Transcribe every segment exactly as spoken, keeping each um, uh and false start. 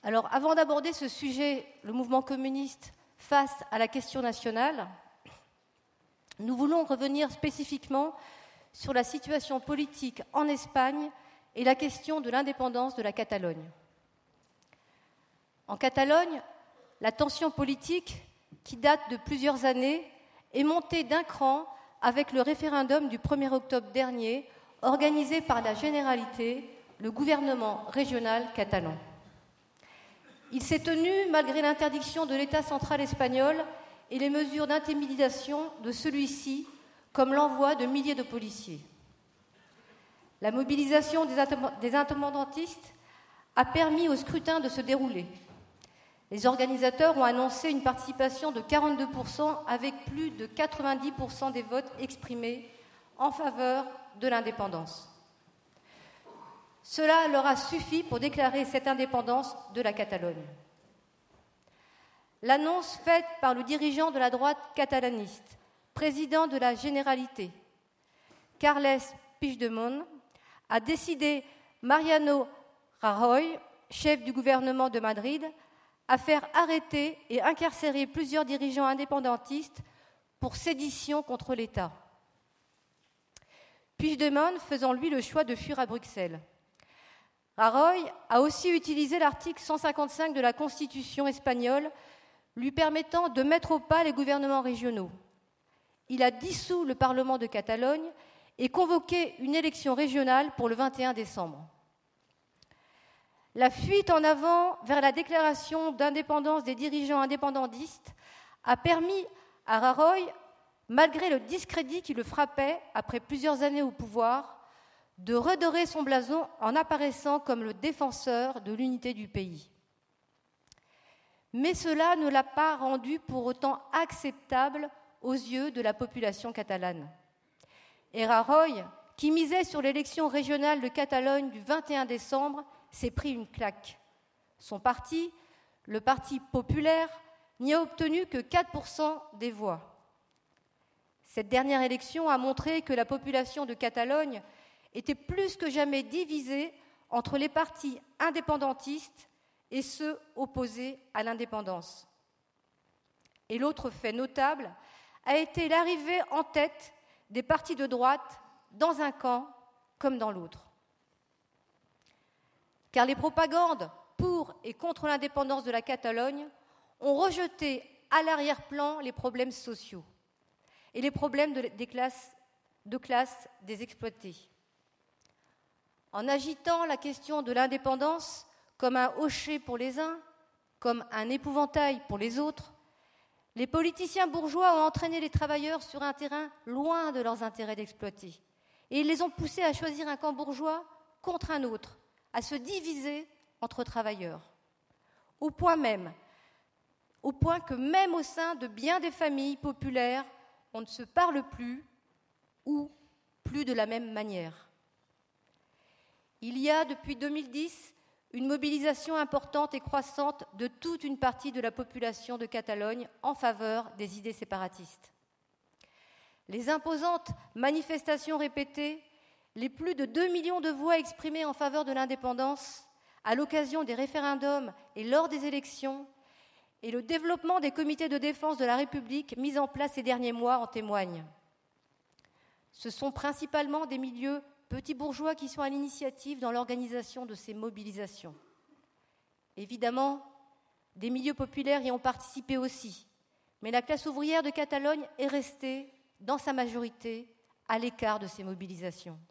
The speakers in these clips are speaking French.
Alors, avant d'aborder ce sujet, le mouvement communiste face à la question nationale, nous voulons revenir spécifiquement sur la situation politique en Espagne et la question de l'indépendance de la Catalogne. En Catalogne, la tension politique, qui date de plusieurs années, est montée d'un cran avec le référendum du premier octobre dernier, organisé par la Généralité, le gouvernement régional catalan. Il s'est tenu malgré l'interdiction de l'État central espagnol et les mesures d'intimidation de celui-ci, comme l'envoi de milliers de policiers. La mobilisation des indépendantistes a permis au scrutin de se dérouler. Les organisateurs ont annoncé une participation de quarante-deux pour cent avec plus de quatre-vingt-dix pour cent des votes exprimés en faveur de l'indépendance. Cela leur a suffi pour déclarer cette indépendance de la Catalogne. L'annonce faite par le dirigeant de la droite catalaniste, président de la Généralité, Carles Puigdemont, a décidé Mariano Rajoy, chef du gouvernement de Madrid, à faire arrêter et incarcérer plusieurs dirigeants indépendantistes pour sédition contre l'État. Puigdemont faisant lui le choix de fuir à Bruxelles. Rajoy a aussi utilisé l'article cent cinquante-cinq de la Constitution espagnole, lui permettant de mettre au pas les gouvernements régionaux. Il a dissous le Parlement de Catalogne et convoqué une élection régionale pour le vingt et un décembre. La fuite en avant vers la déclaration d'indépendance des dirigeants indépendantistes a permis à Rajoy, malgré le discrédit qui le frappait après plusieurs années au pouvoir, de redorer son blason en apparaissant comme le défenseur de l'unité du pays. Mais cela ne l'a pas rendu pour autant acceptable aux yeux de la population catalane. Et Rajoy, qui misait sur l'élection régionale de Catalogne du vingt et un décembre, s'est pris une claque. Son parti, le Parti populaire, n'y a obtenu que quatre pour cent des voix. Cette dernière élection a montré que la population de Catalogne était plus que jamais divisée entre les partis indépendantistes et ceux opposés à l'indépendance. Et l'autre fait notable a été l'arrivée en tête des partis de droite dans un camp comme dans l'autre. Car les propagandes pour et contre l'indépendance de la Catalogne ont rejeté à l'arrière-plan les problèmes sociaux et les problèmes de, des classes, de classe des exploités. En agitant la question de l'indépendance comme un hochet pour les uns, comme un épouvantail pour les autres, les politiciens bourgeois ont entraîné les travailleurs sur un terrain loin de leurs intérêts d'exploiter. Et ils les ont poussés à choisir un camp bourgeois contre un autre, à se diviser entre travailleurs. Au point même, au point que même au sein de bien des familles populaires, on ne se parle plus ou plus de la même manière. Il y a depuis deux mille dix une mobilisation importante et croissante de toute une partie de la population de Catalogne en faveur des idées séparatistes. Les imposantes manifestations répétées, les plus de deux millions de voix exprimées en faveur de l'indépendance à l'occasion des référendums et lors des élections, et le développement des comités de défense de la République mis en place ces derniers mois en témoignent. Ce sont principalement des milieux petits bourgeois qui sont à l'initiative dans l'organisation de ces mobilisations. Évidemment, des milieux populaires y ont participé aussi, mais la classe ouvrière de Catalogne est restée, dans sa majorité, à l'écart de ces mobilisations.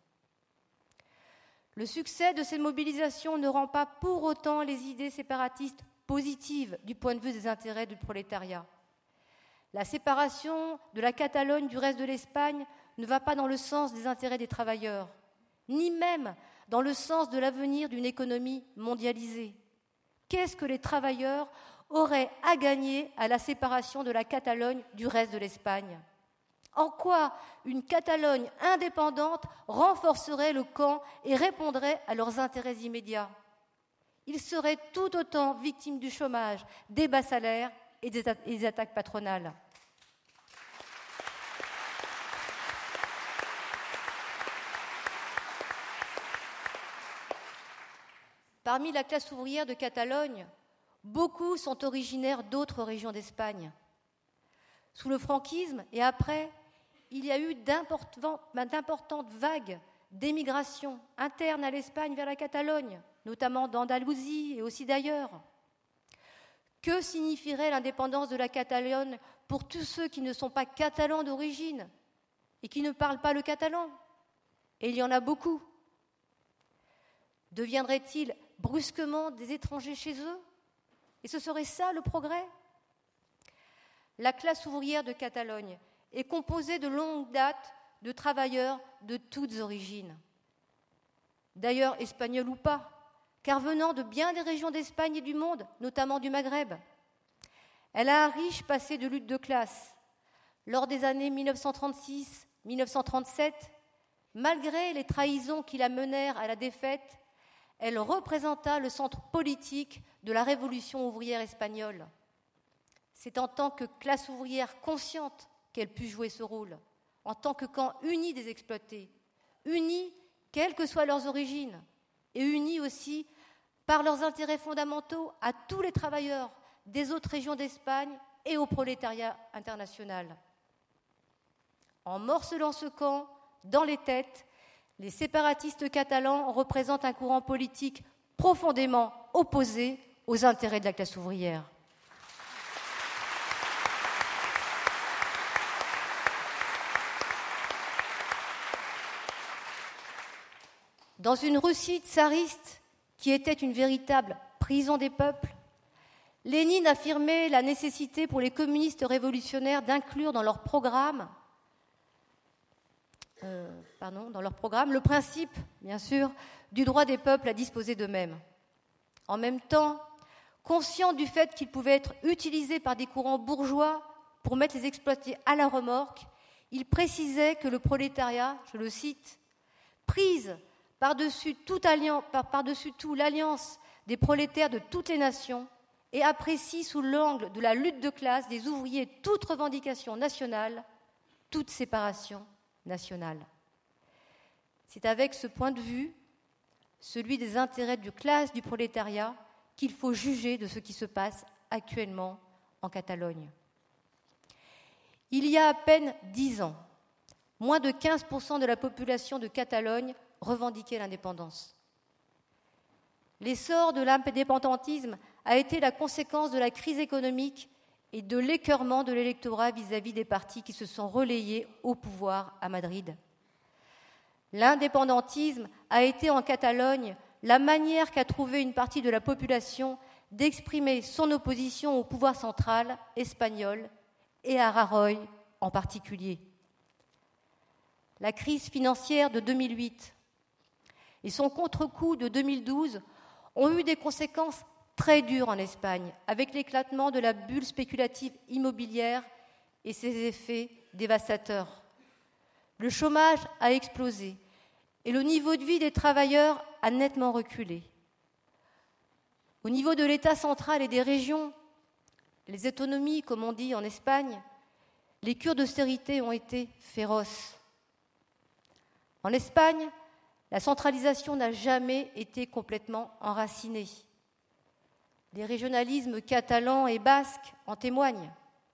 Le succès de ces mobilisations ne rend pas pour autant les idées séparatistes positives du point de vue des intérêts du prolétariat. La séparation de la Catalogne du reste de l'Espagne ne va pas dans le sens des intérêts des travailleurs, ni même dans le sens de l'avenir d'une économie mondialisée. Qu'est-ce que les travailleurs auraient à gagner à la séparation de la Catalogne du reste de l'Espagne ? En quoi une Catalogne indépendante renforcerait le camp et répondrait à leurs intérêts immédiats ? Ils seraient tout autant victimes du chômage, des bas salaires et des, a- et des attaques patronales. Parmi la classe ouvrière de Catalogne, Beaucoup sont originaires d'autres régions d'Espagne. Sous le franquisme et après, il y a eu d'importantes vagues d'émigration interne à l'Espagne vers la Catalogne, notamment d'Andalousie et aussi d'ailleurs. Que signifierait l'indépendance de la Catalogne pour tous ceux qui ne sont pas catalans d'origine et qui ne parlent pas le catalan? Et il y en a beaucoup. Deviendraient-ils brusquement des étrangers chez eux? Et ce serait ça le progrès? La classe ouvrière de Catalogne est composée de longue date de travailleurs de toutes origines. D'ailleurs, espagnols ou pas, car venant de bien des régions d'Espagne et du monde, notamment du Maghreb. Elle a un riche passé de lutte de classe. Lors des années mille neuf cent trente-six mille neuf cent trente-sept, malgré les trahisons qui la menèrent à la défaite, elle représenta le centre politique de la révolution ouvrière espagnole. C'est en tant que classe ouvrière consciente qu'elle put jouer ce rôle, en tant que camp uni des exploités, unis quelles que soient leurs origines, et unis aussi par leurs intérêts fondamentaux à tous les travailleurs des autres régions d'Espagne et au prolétariat international. En morcelant ce camp, dans les têtes, les séparatistes catalans représentent un courant politique profondément opposé aux intérêts de la classe ouvrière. Dans une Russie tsariste qui était une véritable prison des peuples, Lénine affirmait la nécessité pour les communistes révolutionnaires d'inclure dans leur programme, euh, pardon, dans leur programme le principe, bien sûr, du droit des peuples à disposer d'eux-mêmes. En même temps, conscient du fait qu'il pouvait être utilisé par des courants bourgeois pour mettre les exploités à la remorque, il précisait que le prolétariat, je le cite, prise par-dessus tout, alliance, par, par-dessus tout l'alliance des prolétaires de toutes les nations et apprécie sous l'angle de la lutte de classe des ouvriers toute revendication nationale, toute séparation nationale. C'est avec ce point de vue, celui des intérêts de classe du prolétariat, qu'il faut juger de ce qui se passe actuellement en Catalogne. Il y a à peine dix ans, moins de quinze pour cent de la population de Catalogne revendiquait l'indépendance. L'essor de l'indépendantisme a été la conséquence de la crise économique et de l'écœurement de l'électorat vis-à-vis des partis qui se sont relayés au pouvoir à Madrid. L'indépendantisme a été en Catalogne la manière qu'a trouvée une partie de la population d'exprimer son opposition au pouvoir central espagnol et à Rajoy en particulier. La crise financière de deux mille huit et son contre-coup de deux mille douze ont eu des conséquences très dures en Espagne, avec l'éclatement de la bulle spéculative immobilière et ses effets dévastateurs. Le chômage a explosé et le niveau de vie des travailleurs a nettement reculé. Au niveau de l'État central et des régions, les autonomies, comme on dit en Espagne, les cures d'austérité ont été féroces. En Espagne, la centralisation n'a jamais été complètement enracinée. Les régionalismes catalans et basques en témoignent.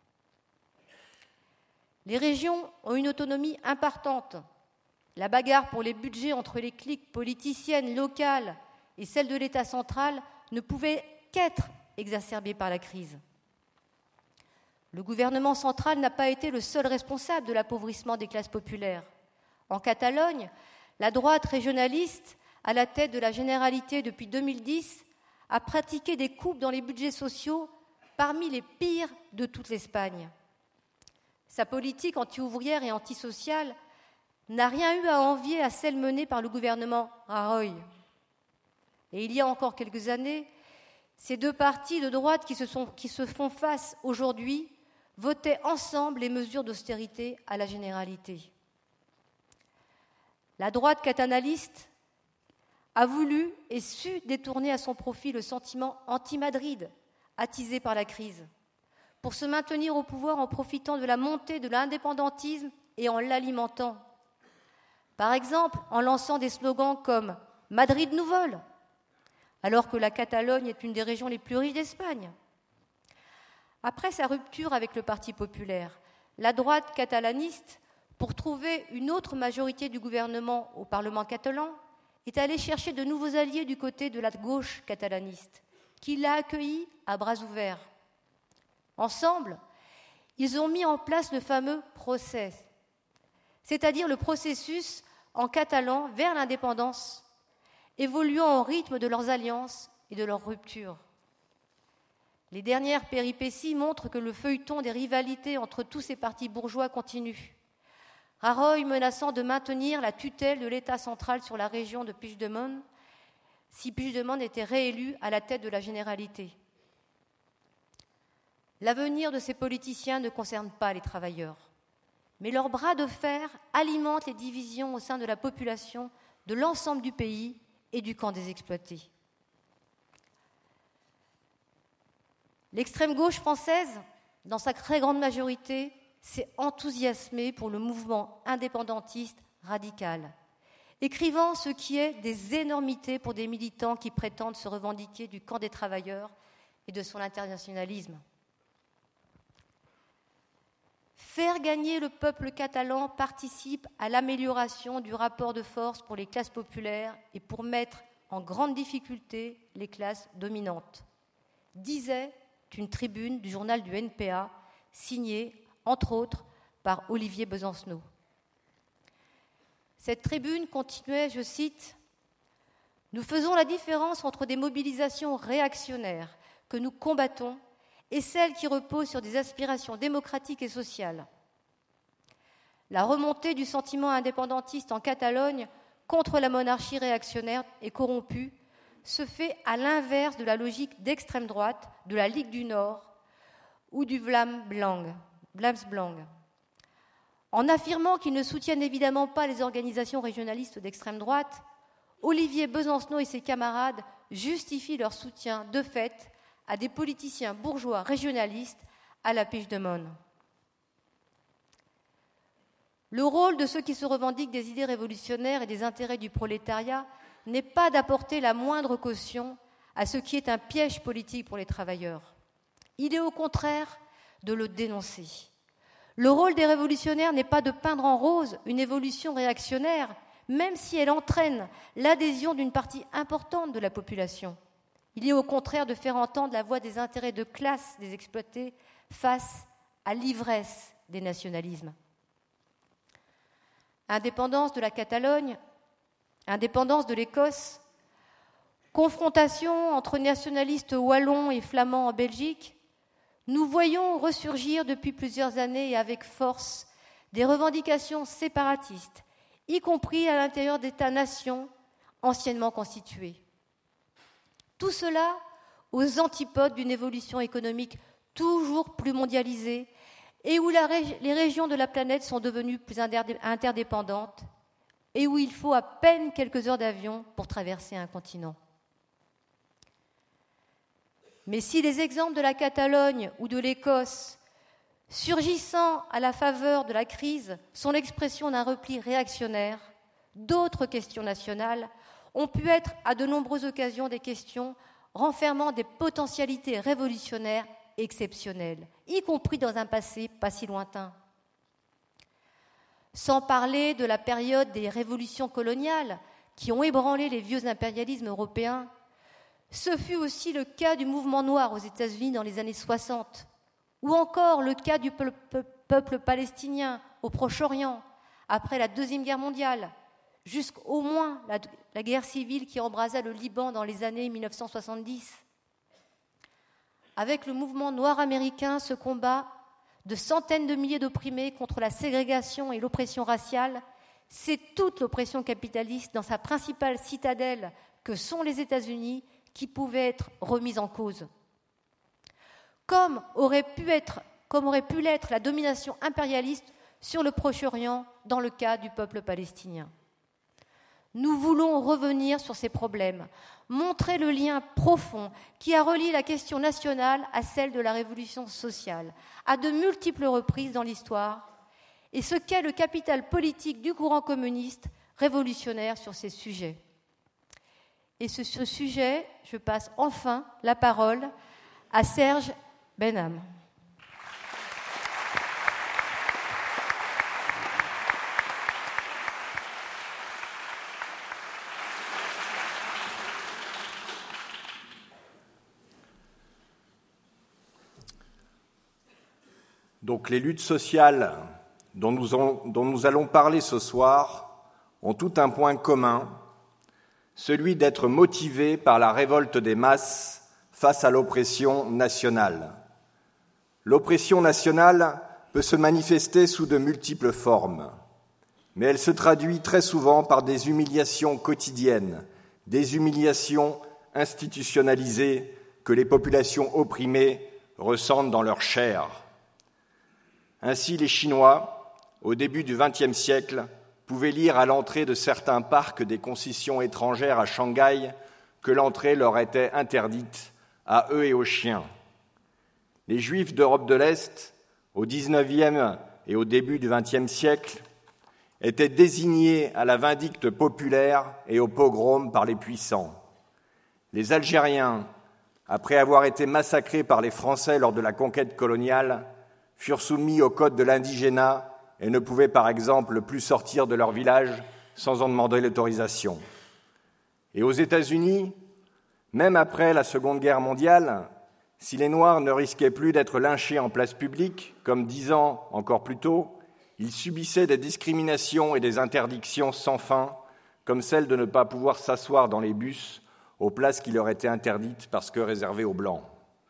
Les régions ont une autonomie importante. La bagarre pour les budgets entre les cliques politiciennes locales et celles de l'État central ne pouvait qu'être exacerbée par la crise. Le gouvernement central n'a pas été le seul responsable de l'appauvrissement des classes populaires. En Catalogne, la droite régionaliste, à la tête de la Généralité depuis deux mille dix, a pratiqué des coupes dans les budgets sociaux parmi les pires de toute l'Espagne. Sa politique anti-ouvrière et antisociale n'a rien eu à envier à celle menée par le gouvernement Rajoy. Et il y a encore quelques années, ces deux partis de droite qui se, sont, qui se font face aujourd'hui votaient ensemble les mesures d'austérité à la Généralité. La droite catalaniste a voulu et su détourner à son profit le sentiment anti-Madrid, attisé par la crise, pour se maintenir au pouvoir en profitant de la montée de l'indépendantisme et en l'alimentant. Par exemple, en lançant des slogans comme « Madrid nous vole », alors que la Catalogne est une des régions les plus riches d'Espagne. Après sa rupture avec le Parti populaire, la droite catalaniste, pour trouver une autre majorité du gouvernement au Parlement catalan, est allée chercher de nouveaux alliés du côté de la gauche catalaniste, qui l'a accueilli à bras ouverts. Ensemble, ils ont mis en place le fameux procès, c'est-à-dire le processus en catalan vers l'indépendance, évoluant au rythme de leurs alliances et de leurs ruptures. Les dernières péripéties montrent que le feuilleton des rivalités entre tous ces partis bourgeois continue. Rajoy menaçant de maintenir la tutelle de l'État central sur la région de Puigdemont si Puigdemont était réélu à la tête de la Généralité. L'avenir de ces politiciens ne concerne pas les travailleurs, mais leur bras de fer alimente les divisions au sein de la population de l'ensemble du pays et du camp des exploités. L'extrême gauche française, dans sa très grande majorité, s'est enthousiasmée pour le mouvement indépendantiste radical, écrivant ce qui est des énormités pour des militants qui prétendent se revendiquer du camp des travailleurs et de son internationalisme. Faire gagner le peuple catalan participe à l'amélioration du rapport de force pour les classes populaires et pour mettre en grande difficulté les classes dominantes, disait une tribune du journal du N P A, signée, entre autres, par Olivier Besancenot. Cette tribune continuait, je cite, « Nous faisons la différence entre des mobilisations réactionnaires que nous combattons et celles qui reposent sur des aspirations démocratiques et sociales. La remontée du sentiment indépendantiste en Catalogne contre la monarchie réactionnaire et corrompue se fait à l'inverse de la logique d'extrême droite de la Ligue du Nord ou du Vlaams Belang. En affirmant qu'ils ne soutiennent évidemment pas les organisations régionalistes d'extrême droite, Olivier Besancenot et ses camarades justifient leur soutien de fait à des politiciens bourgeois régionalistes à la Puigdemont. Le rôle de ceux qui se revendiquent des idées révolutionnaires et des intérêts du prolétariat n'est pas d'apporter la moindre caution à ce qui est un piège politique pour les travailleurs. Il est au contraire de le dénoncer. Le rôle des révolutionnaires n'est pas de peindre en rose une évolution réactionnaire, même si elle entraîne l'adhésion d'une partie importante de la population. Il est au contraire de faire entendre la voix des intérêts de classe des exploités face à l'ivresse des nationalismes. Indépendance de la Catalogne, indépendance de l'Écosse, confrontation entre nationalistes wallons et flamands en Belgique, nous voyons ressurgir depuis plusieurs années et avec force des revendications séparatistes, y compris à l'intérieur d'États-nations anciennement constitués. Tout cela aux antipodes d'une évolution économique toujours plus mondialisée et où la ré- les régions de la planète sont devenues plus interdépendantes et où il faut à peine quelques heures d'avion pour traverser un continent. Mais si les exemples de la Catalogne ou de l'Écosse, surgissant à la faveur de la crise, sont l'expression d'un repli réactionnaire, d'autres questions nationales ont pu être à de nombreuses occasions des questions renfermant des potentialités révolutionnaires exceptionnelles, y compris dans un passé pas si lointain. Sans parler de la période des révolutions coloniales qui ont ébranlé les vieux impérialismes européens, ce fut aussi le cas du mouvement noir aux États-Unis dans les années soixante, ou encore le cas du peuple palestinien au Proche-Orient après la Deuxième Guerre mondiale, jusqu'au moins la, la guerre civile qui embrasa le Liban dans les années mille neuf cent soixante-dix. Avec le mouvement noir américain, ce combat de centaines de milliers d'opprimés contre la ségrégation et l'oppression raciale, c'est toute l'oppression capitaliste dans sa principale citadelle que sont les États-Unis qui pouvait être remise en cause. Comme aurait pu être, comme aurait pu l'être la domination impérialiste sur le Proche-Orient dans le cas du peuple palestinien. Nous voulons revenir sur ces problèmes, montrer le lien profond qui a relié la question nationale à celle de la révolution sociale, à de multiples reprises dans l'histoire, et ce qu'est le capital politique du courant communiste révolutionnaire sur ces sujets. Et sur ce sujet, je passe enfin la parole à Serge Benham. Donc les luttes sociales dont nous, en, dont nous allons parler ce soir ont tout un point commun, celui d'être motivées par la révolte des masses face à l'oppression nationale. L'oppression nationale peut se manifester sous de multiples formes, mais elle se traduit très souvent par des humiliations quotidiennes, des humiliations institutionnalisées que les populations opprimées ressentent dans leur chair. Ainsi, les Chinois, au début du vingtième siècle, pouvaient lire à l'entrée de certains parcs des concessions étrangères à Shanghai que l'entrée leur était interdite, à eux et aux chiens. Les Juifs d'Europe de l'Est, au dix-neuvième et au début du vingtième siècle, étaient désignés à la vindicte populaire et au pogrom par les puissants. Les Algériens, après avoir été massacrés par les Français lors de la conquête coloniale, furent soumis au code de l'indigénat et ne pouvaient par exemple plus sortir de leur village sans en demander l'autorisation. Et aux États-Unis, même après la Seconde Guerre mondiale, si les Noirs ne risquaient plus d'être lynchés en place publique, comme dix ans encore plus tôt, ils subissaient des discriminations et des interdictions sans fin, comme celle de ne pas pouvoir s'asseoir dans les bus aux places qui leur étaient interdites parce que réservées aux Blancs.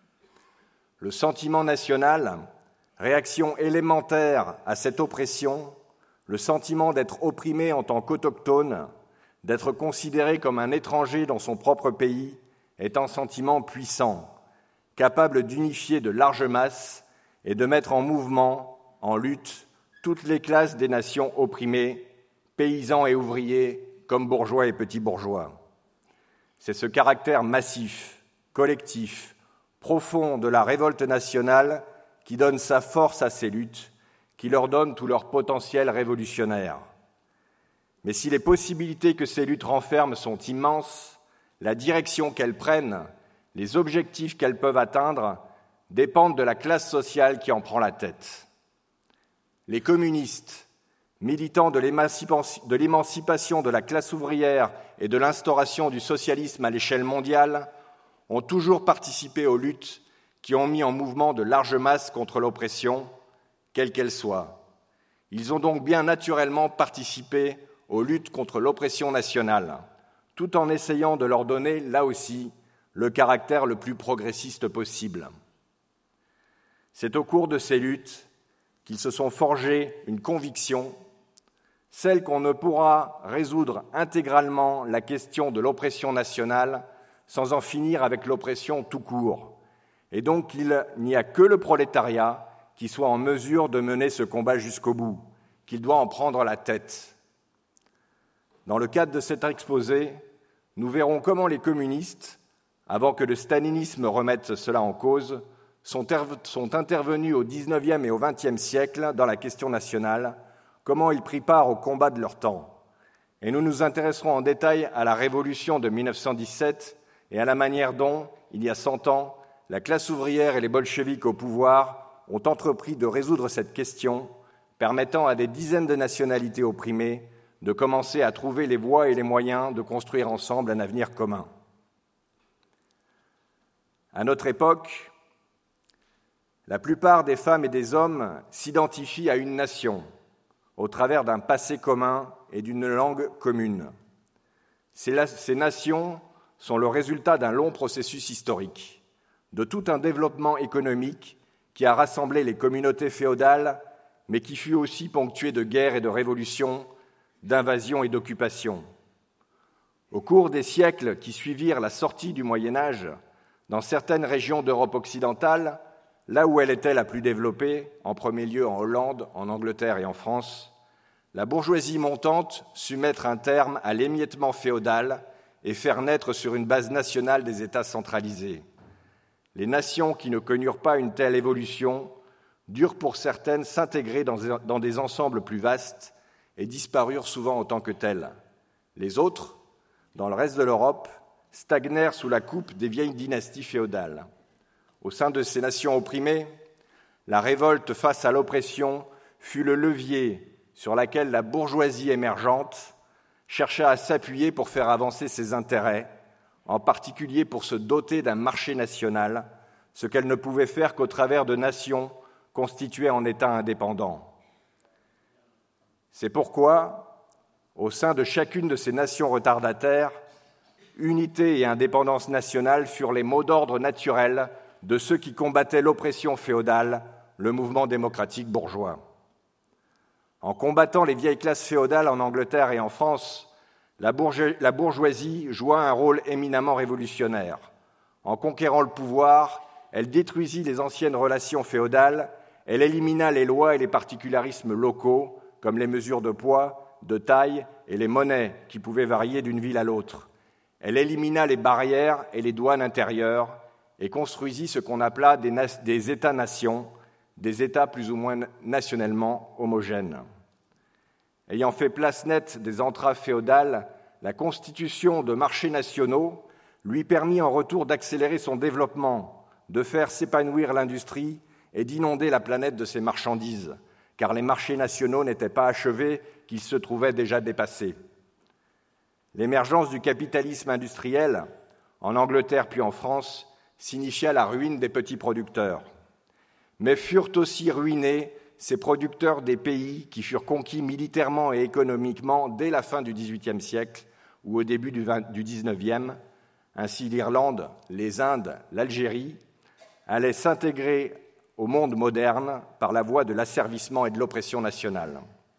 Le sentiment national, réaction élémentaire à cette oppression, le sentiment d'être opprimé en tant qu'autochtone, d'être considéré comme un étranger dans son propre pays, est un sentiment puissant, capable d'unifier de larges masses et de mettre en mouvement, en lutte, toutes les classes des nations opprimées, paysans et ouvriers, comme bourgeois et petits bourgeois. C'est ce caractère massif, collectif, profond de la révolte nationale qui donne sa force à ces luttes, qui leur donne tout leur potentiel révolutionnaire. Mais si les possibilités que ces luttes renferment sont immenses, la direction qu'elles prennent, les objectifs qu'elles peuvent atteindre, dépendent de la classe sociale qui en prend la tête. Les communistes, militants de l'émancipation de la classe ouvrière et de l'instauration du socialisme à l'échelle mondiale, ont toujours participé aux luttes qui ont mis en mouvement de larges masses contre l'oppression, quelle qu'elle soit. Ils ont donc bien naturellement participé aux luttes contre l'oppression nationale, tout en essayant de leur donner, là aussi, le caractère le plus progressiste possible. C'est au cours de ces luttes qu'ils se sont forgés une conviction, celle qu'on ne pourra résoudre intégralement la question de l'oppression nationale sans en finir avec l'oppression tout court. Et donc, il n'y a que le prolétariat qui soit en mesure de mener ce combat jusqu'au bout, qu'il doit en prendre la tête. Dans le cadre de cet exposé, nous verrons comment les communistes, avant que le stalinisme remette cela en cause, sont, er- sont intervenus au dix-neuvième et au vingtième siècle dans la question nationale, comment ils prirent part au combat de leur temps. Et nous nous intéresserons en détail à la révolution de mille neuf cent dix-sept et à la manière dont, il y a cent ans, la classe ouvrière et les bolcheviks au pouvoir ont entrepris de résoudre cette question, permettant à des dizaines de nationalités opprimées de commencer à trouver les voies et les moyens de construire ensemble un avenir commun. À notre époque, la plupart des femmes et des hommes s'identifient à une nation au travers d'un passé commun et d'une langue commune. Ces, ces nations sont le résultat d'un long processus historique, de tout un développement économique qui a rassemblé les communautés féodales, mais qui fut aussi ponctué de guerres et de révolutions, d'invasions et d'occupations. Au cours des siècles qui suivirent la sortie du Moyen Âge, dans certaines régions d'Europe occidentale, là où elle était la plus développée, en premier lieu en Hollande, en Angleterre et en France, la bourgeoisie montante sut mettre un terme à l'émiettement féodal et faire naître sur une base nationale des États centralisés. Les nations qui ne connurent pas une telle évolution durent pour certaines s'intégrer dans, dans des ensembles plus vastes et disparurent souvent en tant que telles. Les autres, dans le reste de l'Europe, stagnèrent sous la coupe des vieilles dynasties féodales. Au sein de ces nations opprimées, la révolte face à l'oppression fut le levier sur lequel la bourgeoisie émergente chercha à s'appuyer pour faire avancer ses intérêts, en particulier pour se doter d'un marché national, ce qu'elle ne pouvait faire qu'au travers de nations constituées en États indépendants. C'est pourquoi, au sein de chacune de ces nations retardataires, unité et indépendance nationale furent les mots d'ordre naturels de ceux qui combattaient l'oppression féodale, le mouvement démocratique bourgeois. En combattant les vieilles classes féodales en Angleterre et en France, la bourgeoisie joua un rôle éminemment révolutionnaire. En conquérant le pouvoir, elle détruisit les anciennes relations féodales, elle élimina les lois et les particularismes locaux, comme les mesures de poids, de taille et les monnaies qui pouvaient varier d'une ville à l'autre. Elle élimina les barrières et les douanes intérieures et construisit ce qu'on appela des, na- des États-nations, des États plus ou moins nationalement homogènes. Ayant fait place nette des entraves féodales, la constitution de marchés nationaux lui permit en retour d'accélérer son développement, de faire s'épanouir l'industrie et d'inonder la planète de ses marchandises, car les marchés nationaux n'étaient pas achevés, qu'ils se trouvaient déjà dépassés. L'émergence du capitalisme industriel, en Angleterre puis en France, signifia la ruine des petits producteurs. Mais furent aussi ruinés ces producteurs des pays qui furent conquis militairement et économiquement dès la fin du dix-huitième siècle ou au début du dix-neuvième. Ainsi l'Irlande, les Indes, l'Algérie allaient s'intégrer au monde moderne par la voie de l'asservissement et de l'oppression nationale.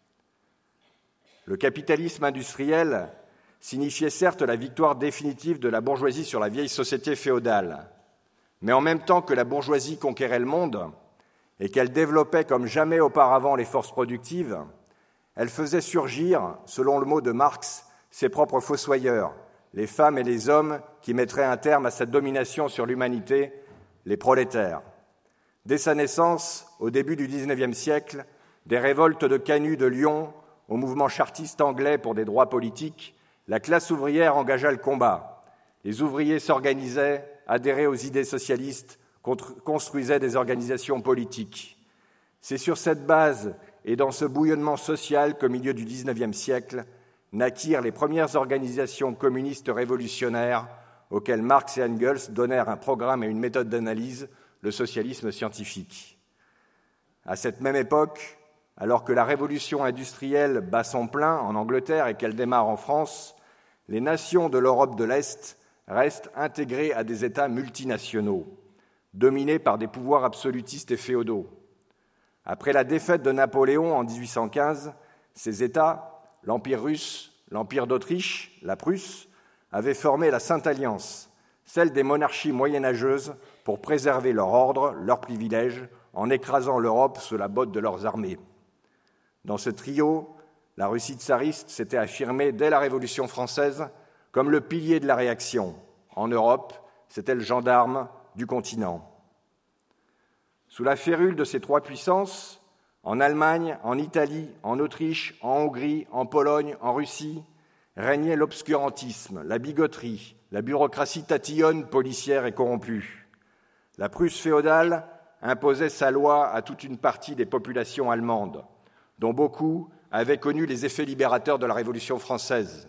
Le capitalisme industriel signifiait certes la victoire définitive de la bourgeoisie sur la vieille société féodale, mais en même temps que la bourgeoisie conquérait le monde et qu'elle développait comme jamais auparavant les forces productives, elle faisait surgir, selon le mot de Marx, ses propres fossoyeurs, les femmes et les hommes qui mettraient un terme à sa domination sur l'humanité, les prolétaires. Dès sa naissance, au début du dix-neuvième siècle, des révoltes de Canut de Lyon au mouvement chartiste anglais pour des droits politiques, la classe ouvrière engagea le combat. Les ouvriers s'organisaient, adhéraient aux idées socialistes, construisaient des organisations politiques. C'est sur cette base et dans ce bouillonnement social qu'au milieu du dix-neuvième siècle naquirent les premières organisations communistes révolutionnaires auxquelles Marx et Engels donnèrent un programme et une méthode d'analyse, le socialisme scientifique. À cette même époque, alors que la révolution industrielle bat son plein en Angleterre et qu'elle démarre en France, les nations de l'Europe de l'Est restent intégrées à des États multinationaux, dominés par des pouvoirs absolutistes et féodaux. Après la défaite de Napoléon en dix-huit cent quinze, ces États, l'Empire russe, l'Empire d'Autriche, la Prusse, avaient formé la Sainte Alliance, celle des monarchies moyenâgeuses, pour préserver leur ordre, leurs privilèges, en écrasant l'Europe sous la botte de leurs armées. Dans ce trio, la Russie tsariste s'était affirmée dès la Révolution française comme le pilier de la réaction. En Europe, c'était le gendarme du continent. Sous la férule de ces trois puissances, en Allemagne, en Italie, en Autriche, en Hongrie, en Pologne, en Russie, régnait l'obscurantisme, la bigoterie, la bureaucratie tatillonne, policière et corrompue. La Prusse féodale imposait sa loi à toute une partie des populations allemandes, dont beaucoup avaient connu les effets libérateurs de la Révolution française.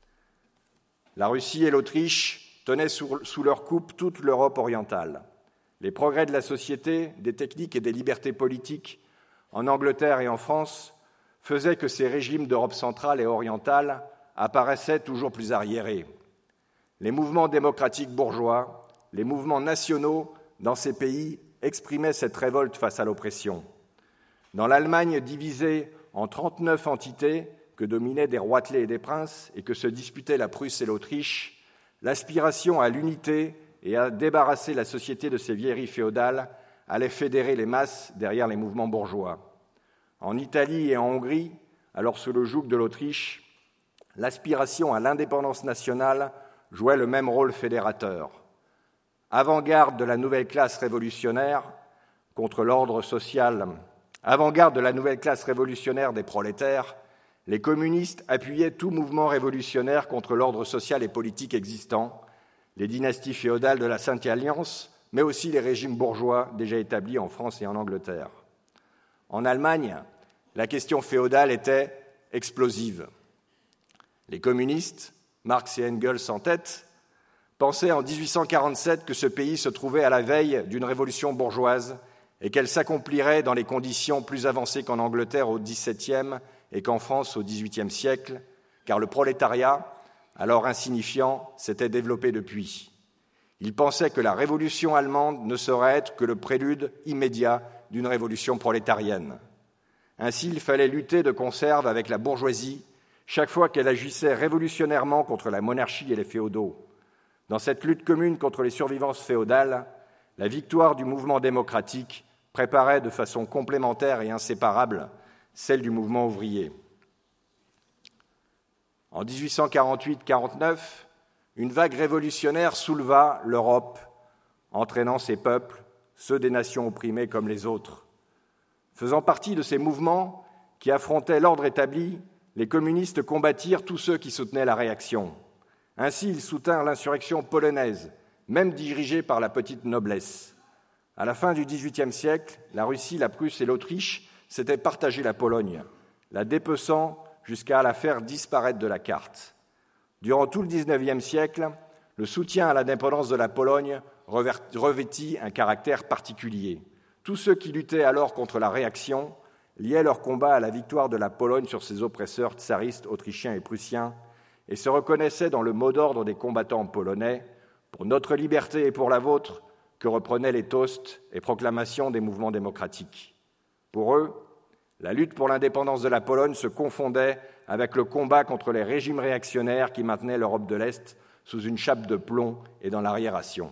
La Russie et l'Autriche tenaient sous, sous leur coupe toute l'Europe orientale. Les progrès de la société, des techniques et des libertés politiques en Angleterre et en France faisaient que ces régimes d'Europe centrale et orientale apparaissaient toujours plus arriérés. Les mouvements démocratiques bourgeois, les mouvements nationaux dans ces pays exprimaient cette révolte face à l'oppression. Dans l'Allemagne divisée en trente-neuf entités que dominaient des roitelets et des princes et que se disputaient la Prusse et l'Autriche, l'aspiration à l'unité et à débarrasser la société de ses vieilleries féodales allait fédérer les masses derrière les mouvements bourgeois. En Italie et en Hongrie, alors sous le joug de l'Autriche, l'aspiration à l'indépendance nationale jouait le même rôle fédérateur. Avant-garde de la nouvelle classe révolutionnaire contre l'ordre social, avant-garde de la nouvelle classe révolutionnaire des prolétaires, les communistes appuyaient tout mouvement révolutionnaire contre l'ordre social et politique existant, les dynasties féodales de la Sainte Alliance, mais aussi les régimes bourgeois déjà établis en France et en Angleterre. En Allemagne, la question féodale était explosive. Les communistes, Marx et Engels en tête, pensaient en dix-huit cent quarante-sept que ce pays se trouvait à la veille d'une révolution bourgeoise et qu'elle s'accomplirait dans les conditions plus avancées qu'en Angleterre au dix-septième et qu'en France au dix-huitième siècle, car le prolétariat, alors insignifiant, s'était développé depuis. Ils pensaient que la révolution allemande ne saurait être que le prélude immédiat d'une révolution prolétarienne. Ainsi, il fallait lutter de conserve avec la bourgeoisie chaque fois qu'elle agissait révolutionnairement contre la monarchie et les féodaux. Dans cette lutte commune contre les survivances féodales, la victoire du mouvement démocratique préparait de façon complémentaire et inséparable celle du mouvement ouvrier. En dix-huit cent quarante-huit quarante-neuf, une vague révolutionnaire souleva l'Europe, entraînant ses peuples, ceux des nations opprimées comme les autres. Faisant partie de ces mouvements qui affrontaient l'ordre établi, les communistes combattirent tous ceux qui soutenaient la réaction. Ainsi, ils soutinrent l'insurrection polonaise, même dirigée par la petite noblesse. À la fin du dix-huitième siècle, la Russie, la Prusse et l'Autriche s'étaient partagé la Pologne, la dépeçant jusqu'à la faire disparaître de la carte. Durant tout le dix-neuvième siècle, le soutien à l'indépendance de la Pologne revêtit un caractère particulier. Tous ceux qui luttaient alors contre la réaction liaient leur combat à la victoire de la Pologne sur ses oppresseurs tsaristes, autrichiens et prussiens et se reconnaissaient dans le mot d'ordre des combattants polonais « Pour notre liberté et pour la vôtre » que reprenaient les toasts et proclamations des mouvements démocratiques. Pour eux, la lutte pour l'indépendance de la Pologne se confondait avec le combat contre les régimes réactionnaires qui maintenaient l'Europe de l'Est sous une chape de plomb et dans l'arriération.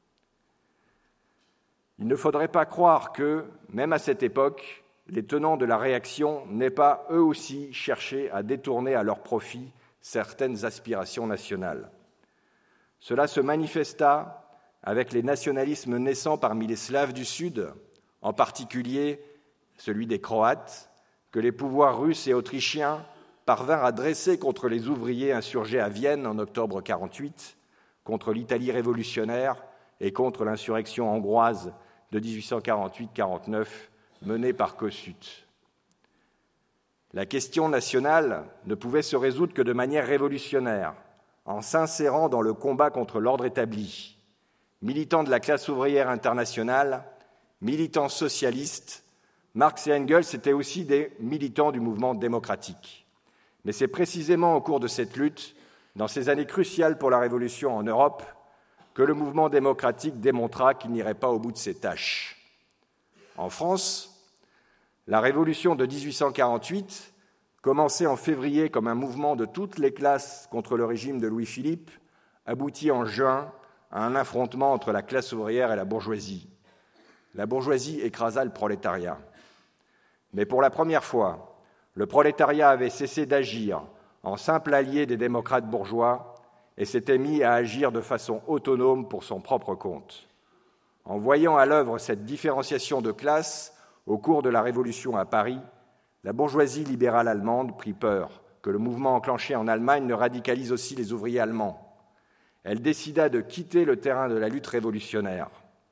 Il ne faudrait pas croire que, même à cette époque, les tenants de la réaction n'aient pas eux aussi cherché à détourner à leur profit certaines aspirations nationales. Cela se manifesta avec les nationalismes naissants parmi les Slaves du Sud, en particulier celui des Croates, que les pouvoirs russes et autrichiens parvinrent à dresser contre les ouvriers insurgés à Vienne en octobre quarante-huit, contre l'Italie révolutionnaire et contre l'insurrection hongroise de dix-huit cent quarante-huit quarante-neuf menée par Kossuth. La question nationale ne pouvait se résoudre que de manière révolutionnaire, en s'insérant dans le combat contre l'ordre établi. Militants de la classe ouvrière internationale, militants socialistes, Marx et Engels étaient aussi des militants du mouvement démocratique. Mais c'est précisément au cours de cette lutte, dans ces années cruciales pour la Révolution en Europe, que le mouvement démocratique démontra qu'il n'irait pas au bout de ses tâches. En France, la Révolution de dix-huit cent quarante-huit, commencée en février comme un mouvement de toutes les classes contre le régime de Louis-Philippe, aboutit en juin à un affrontement entre la classe ouvrière et la bourgeoisie. La bourgeoisie écrasa le prolétariat. Mais pour la première fois, le prolétariat avait cessé d'agir en simple allié des démocrates bourgeois et s'était mis à agir de façon autonome pour son propre compte. En voyant à l'œuvre cette différenciation de classe au cours de la Révolution à Paris, la bourgeoisie libérale allemande prit peur que le mouvement enclenché en Allemagne ne radicalise aussi les ouvriers allemands. Elle décida de quitter le terrain de la lutte révolutionnaire.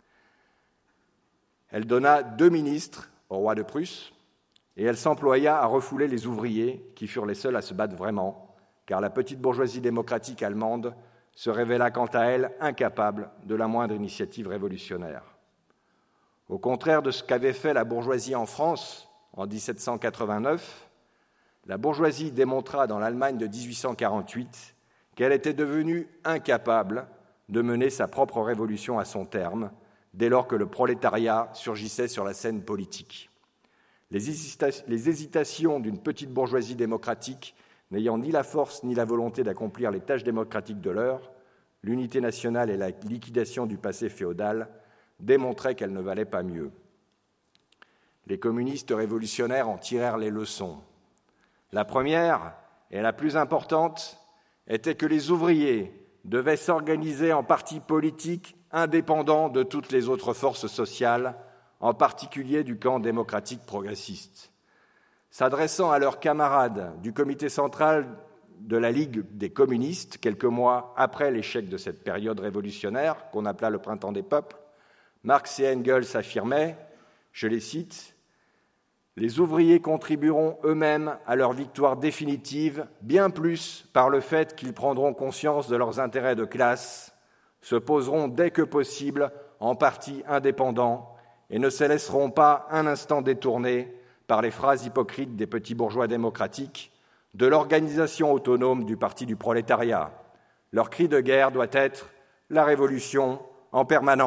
Elle donna deux ministres au roi de Prusse et elle s'employa à refouler les ouvriers qui furent les seuls à se battre vraiment, car la petite bourgeoisie démocratique allemande se révéla quant à elle incapable de la moindre initiative révolutionnaire. Au contraire de ce qu'avait fait la bourgeoisie en France en dix-sept cent quatre-vingt-neuf, la bourgeoisie démontra dans l'Allemagne de dix-huit cent quarante-huit qu'elle était devenue incapable de mener sa propre révolution à son terme, dès lors que le prolétariat surgissait sur la scène politique. Les hésitations d'une petite bourgeoisie démocratique n'ayant ni la force ni la volonté d'accomplir les tâches démocratiques de l'heure, l'unité nationale et la liquidation du passé féodal démontraient qu'elle ne valait pas mieux. Les communistes révolutionnaires en tirèrent les leçons. La première, et la plus importante, était que les ouvriers devaient s'organiser en partis politiques indépendants de toutes les autres forces sociales, en particulier du camp démocratique progressiste. S'adressant à leurs camarades du comité central de la Ligue des communistes, quelques mois après l'échec de cette période révolutionnaire qu'on appela le printemps des peuples, Marx et Engels affirmaient, je les cite, « Les ouvriers contribueront eux-mêmes à leur victoire définitive bien plus par le fait qu'ils prendront conscience de leurs intérêts de classe, se poseront dès que possible en parti indépendants et ne se laisseront pas un instant détourner par les phrases hypocrites des petits bourgeois démocratiques de l'organisation autonome du parti du prolétariat. Leur cri de guerre doit être la révolution en permanence. »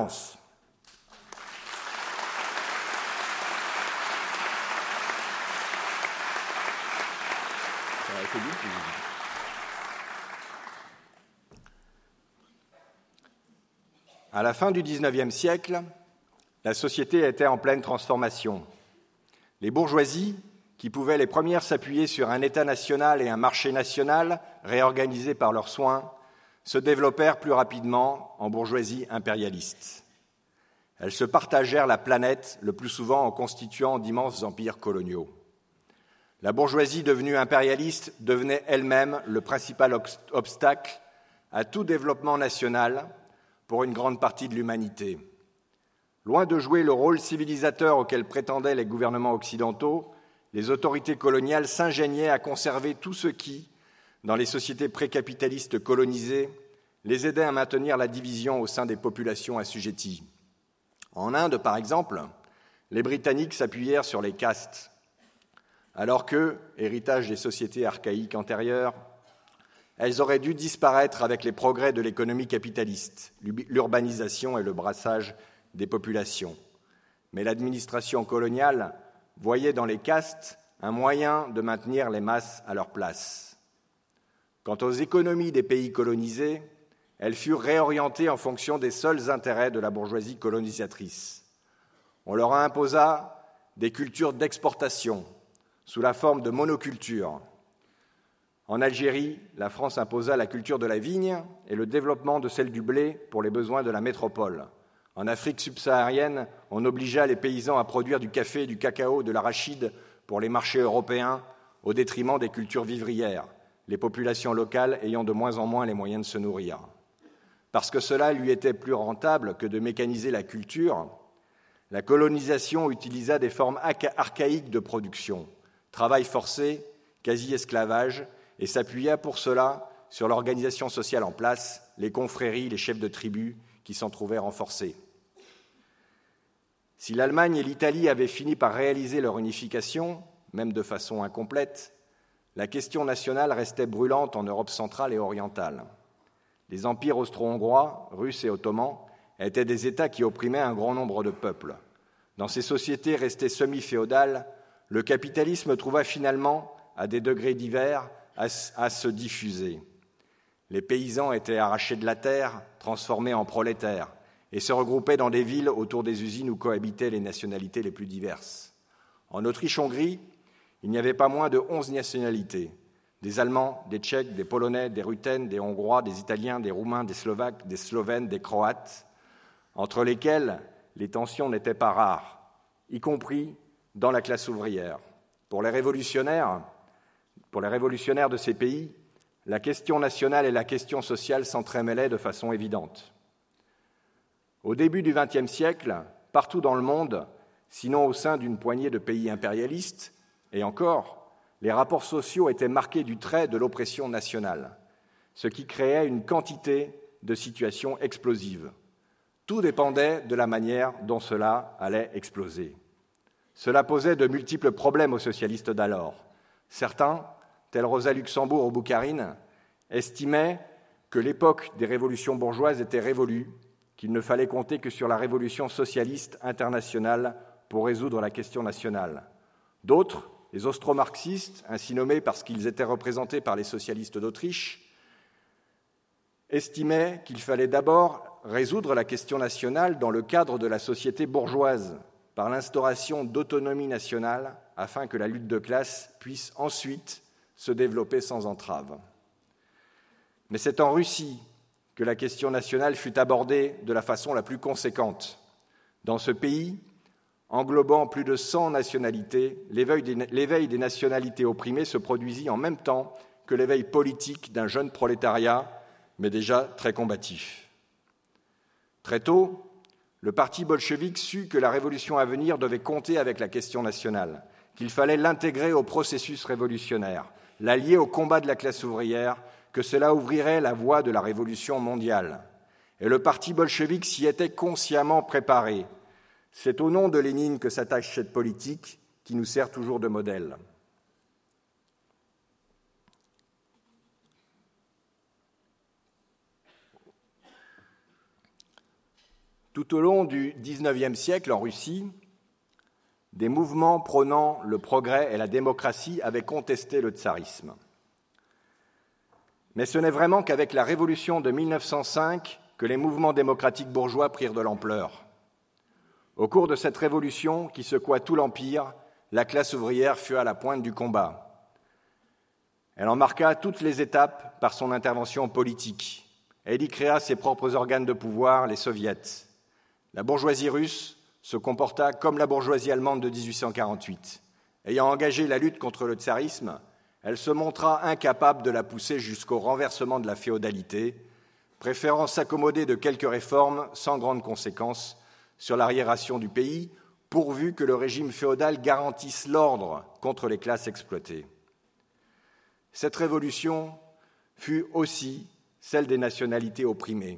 À la fin du dix-neuvième siècle, la société était en pleine transformation. Les bourgeoisies, qui pouvaient les premières s'appuyer sur un État national et un marché national réorganisés par leurs soins, se développèrent plus rapidement en bourgeoisie impérialiste. Elles se partagèrent la planète, le plus souvent en constituant d'immenses empires coloniaux. La bourgeoisie devenue impérialiste devenait elle-même le principal obstacle à tout développement national pour une grande partie de l'humanité. Loin de jouer le rôle civilisateur auquel prétendaient les gouvernements occidentaux, les autorités coloniales s'ingéniaient à conserver tout ce qui, dans les sociétés précapitalistes colonisées, les aidait à maintenir la division au sein des populations assujetties. En Inde, par exemple, les Britanniques s'appuyèrent sur les castes, alors que, héritage des sociétés archaïques antérieures, elles auraient dû disparaître avec les progrès de l'économie capitaliste, l'urbanisation et le brassage des populations. Mais l'administration coloniale voyait dans les castes un moyen de maintenir les masses à leur place. Quant aux économies des pays colonisés, elles furent réorientées en fonction des seuls intérêts de la bourgeoisie colonisatrice. On leur imposa des cultures d'exportation sous la forme de monoculture. En Algérie, la France imposa la culture de la vigne et le développement de celle du blé pour les besoins de la métropole. En Afrique subsaharienne, on obligea les paysans à produire du café, du cacao, de l'arachide pour les marchés européens au détriment des cultures vivrières, les populations locales ayant de moins en moins les moyens de se nourrir. Parce que cela lui était plus rentable que de mécaniser la culture, la colonisation utilisa des formes archaïques de production, travail forcé, quasi-esclavage, et s'appuya pour cela sur l'organisation sociale en place, les confréries, les chefs de tribus qui s'en trouvaient renforcés. Si l'Allemagne et l'Italie avaient fini par réaliser leur unification, même de façon incomplète, la question nationale restait brûlante en Europe centrale et orientale. Les empires austro-hongrois, russes et ottomans étaient des États qui opprimaient un grand nombre de peuples. Dans ces sociétés restées semi-féodales, le capitalisme trouva finalement, à des degrés divers, à, à se diffuser. Les paysans étaient arrachés de la terre, transformés en prolétaires, et se regroupaient dans des villes autour des usines où cohabitaient les nationalités les plus diverses. En Autriche-Hongrie, il n'y avait pas moins de onze nationalités, des Allemands, des Tchèques, des Polonais, des Ruthènes, des Hongrois, des Italiens, des Roumains, des Slovaques, des Slovènes, des Croates, entre lesquels les tensions n'étaient pas rares, y compris dans la classe ouvrière. Pour les révolutionnaires, pour les révolutionnaires de ces pays, la question nationale et la question sociale s'entremêlaient de façon évidente. Au début du vingtième siècle, partout dans le monde, sinon au sein d'une poignée de pays impérialistes, et encore, les rapports sociaux étaient marqués du trait de l'oppression nationale, ce qui créait une quantité de situations explosives. Tout dépendait de la manière dont cela allait exploser. Cela posait de multiples problèmes aux socialistes d'alors. Certains, tels Rosa Luxembourg ou Boukharine, estimaient que l'époque des révolutions bourgeoises était révolue, qu'il ne fallait compter que sur la révolution socialiste internationale pour résoudre la question nationale. D'autres, les austro-marxistes, ainsi nommés parce qu'ils étaient représentés par les socialistes d'Autriche, estimaient qu'il fallait d'abord résoudre la question nationale dans le cadre de la société bourgeoise, par l'instauration d'autonomie nationale, afin que la lutte de classe puisse ensuite se développer sans entrave. Mais c'est en Russie que la question nationale fut abordée de la façon la plus conséquente. Dans ce pays, englobant plus de cent nationalités, l'éveil des, l'éveil des nationalités opprimées se produisit en même temps que l'éveil politique d'un jeune prolétariat, mais déjà très combatif. Très tôt, le parti bolchevique sut que la révolution à venir devait compter avec la question nationale, qu'il fallait l'intégrer au processus révolutionnaire, l'allier au combat de la classe ouvrière, que cela ouvrirait la voie de la révolution mondiale. Et le parti bolchevique s'y était consciemment préparé. C'est au nom de Lénine que s'attache cette politique qui nous sert toujours de modèle. Tout au long du dix-neuvième siècle, en Russie, des mouvements prônant le progrès et la démocratie avaient contesté le tsarisme. Mais ce n'est vraiment qu'avec la révolution de mille neuf cent cinq que les mouvements démocratiques bourgeois prirent de l'ampleur. Au cours de cette révolution qui secoua tout l'Empire, la classe ouvrière fut à la pointe du combat. Elle en marqua toutes les étapes par son intervention politique. Elle y créa ses propres organes de pouvoir, les soviets. La bourgeoisie russe se comporta comme la bourgeoisie allemande de dix-huit cent quarante-huit. Ayant engagé la lutte contre le tsarisme, elle se montra incapable de la pousser jusqu'au renversement de la féodalité, préférant s'accommoder de quelques réformes sans grandes conséquences sur l'arriération du pays, pourvu que le régime féodal garantisse l'ordre contre les classes exploitées. Cette révolution fut aussi celle des nationalités opprimées.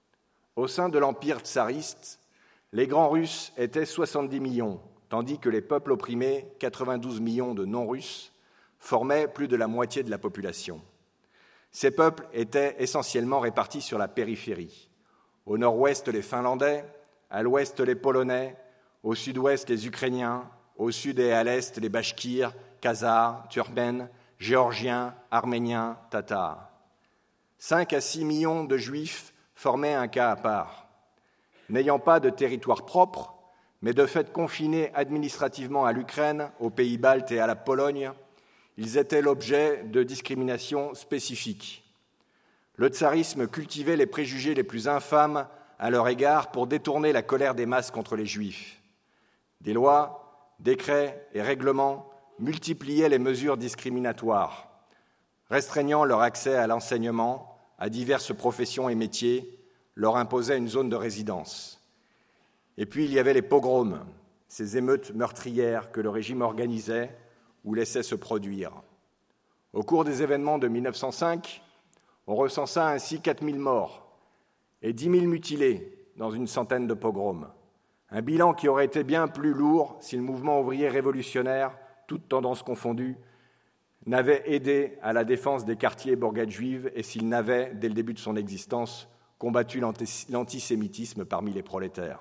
Au sein de l'empire tsariste, les grands Russes étaient soixante-dix millions, tandis que les peuples opprimés, quatre-vingt-douze millions de non-Russes, formaient plus de la moitié de la population. Ces peuples étaient essentiellement répartis sur la périphérie. Au nord-ouest, les Finlandais, à l'ouest, les Polonais, au sud-ouest, les Ukrainiens, au sud et à l'est, les Bachkirs, Khazars, Turkmènes, Géorgiens, Arméniens, Tatars. Cinq à six millions de Juifs formaient un cas à part. N'ayant pas de territoire propre, mais de fait confinés administrativement à l'Ukraine, aux pays baltes et à la Pologne, ils étaient l'objet de discriminations spécifiques. Le tsarisme cultivait les préjugés les plus infâmes à leur égard pour détourner la colère des masses contre les Juifs. Des lois, décrets et règlements multipliaient les mesures discriminatoires, restreignant leur accès à l'enseignement, à diverses professions et métiers, leur imposaient une zone de résidence. Et puis il y avait les pogroms, ces émeutes meurtrières que le régime organisait ou laissait se produire. Au cours des événements de mille neuf cent cinq, on recensa ainsi quatre mille morts et dix mille mutilés dans une centaine de pogroms. Un bilan qui aurait été bien plus lourd si le mouvement ouvrier révolutionnaire, toutes tendances confondues, n'avait aidé à la défense des quartiers et bourgades juives et s'il n'avait, dès le début de son existence, combattu l'antisémitisme parmi les prolétaires.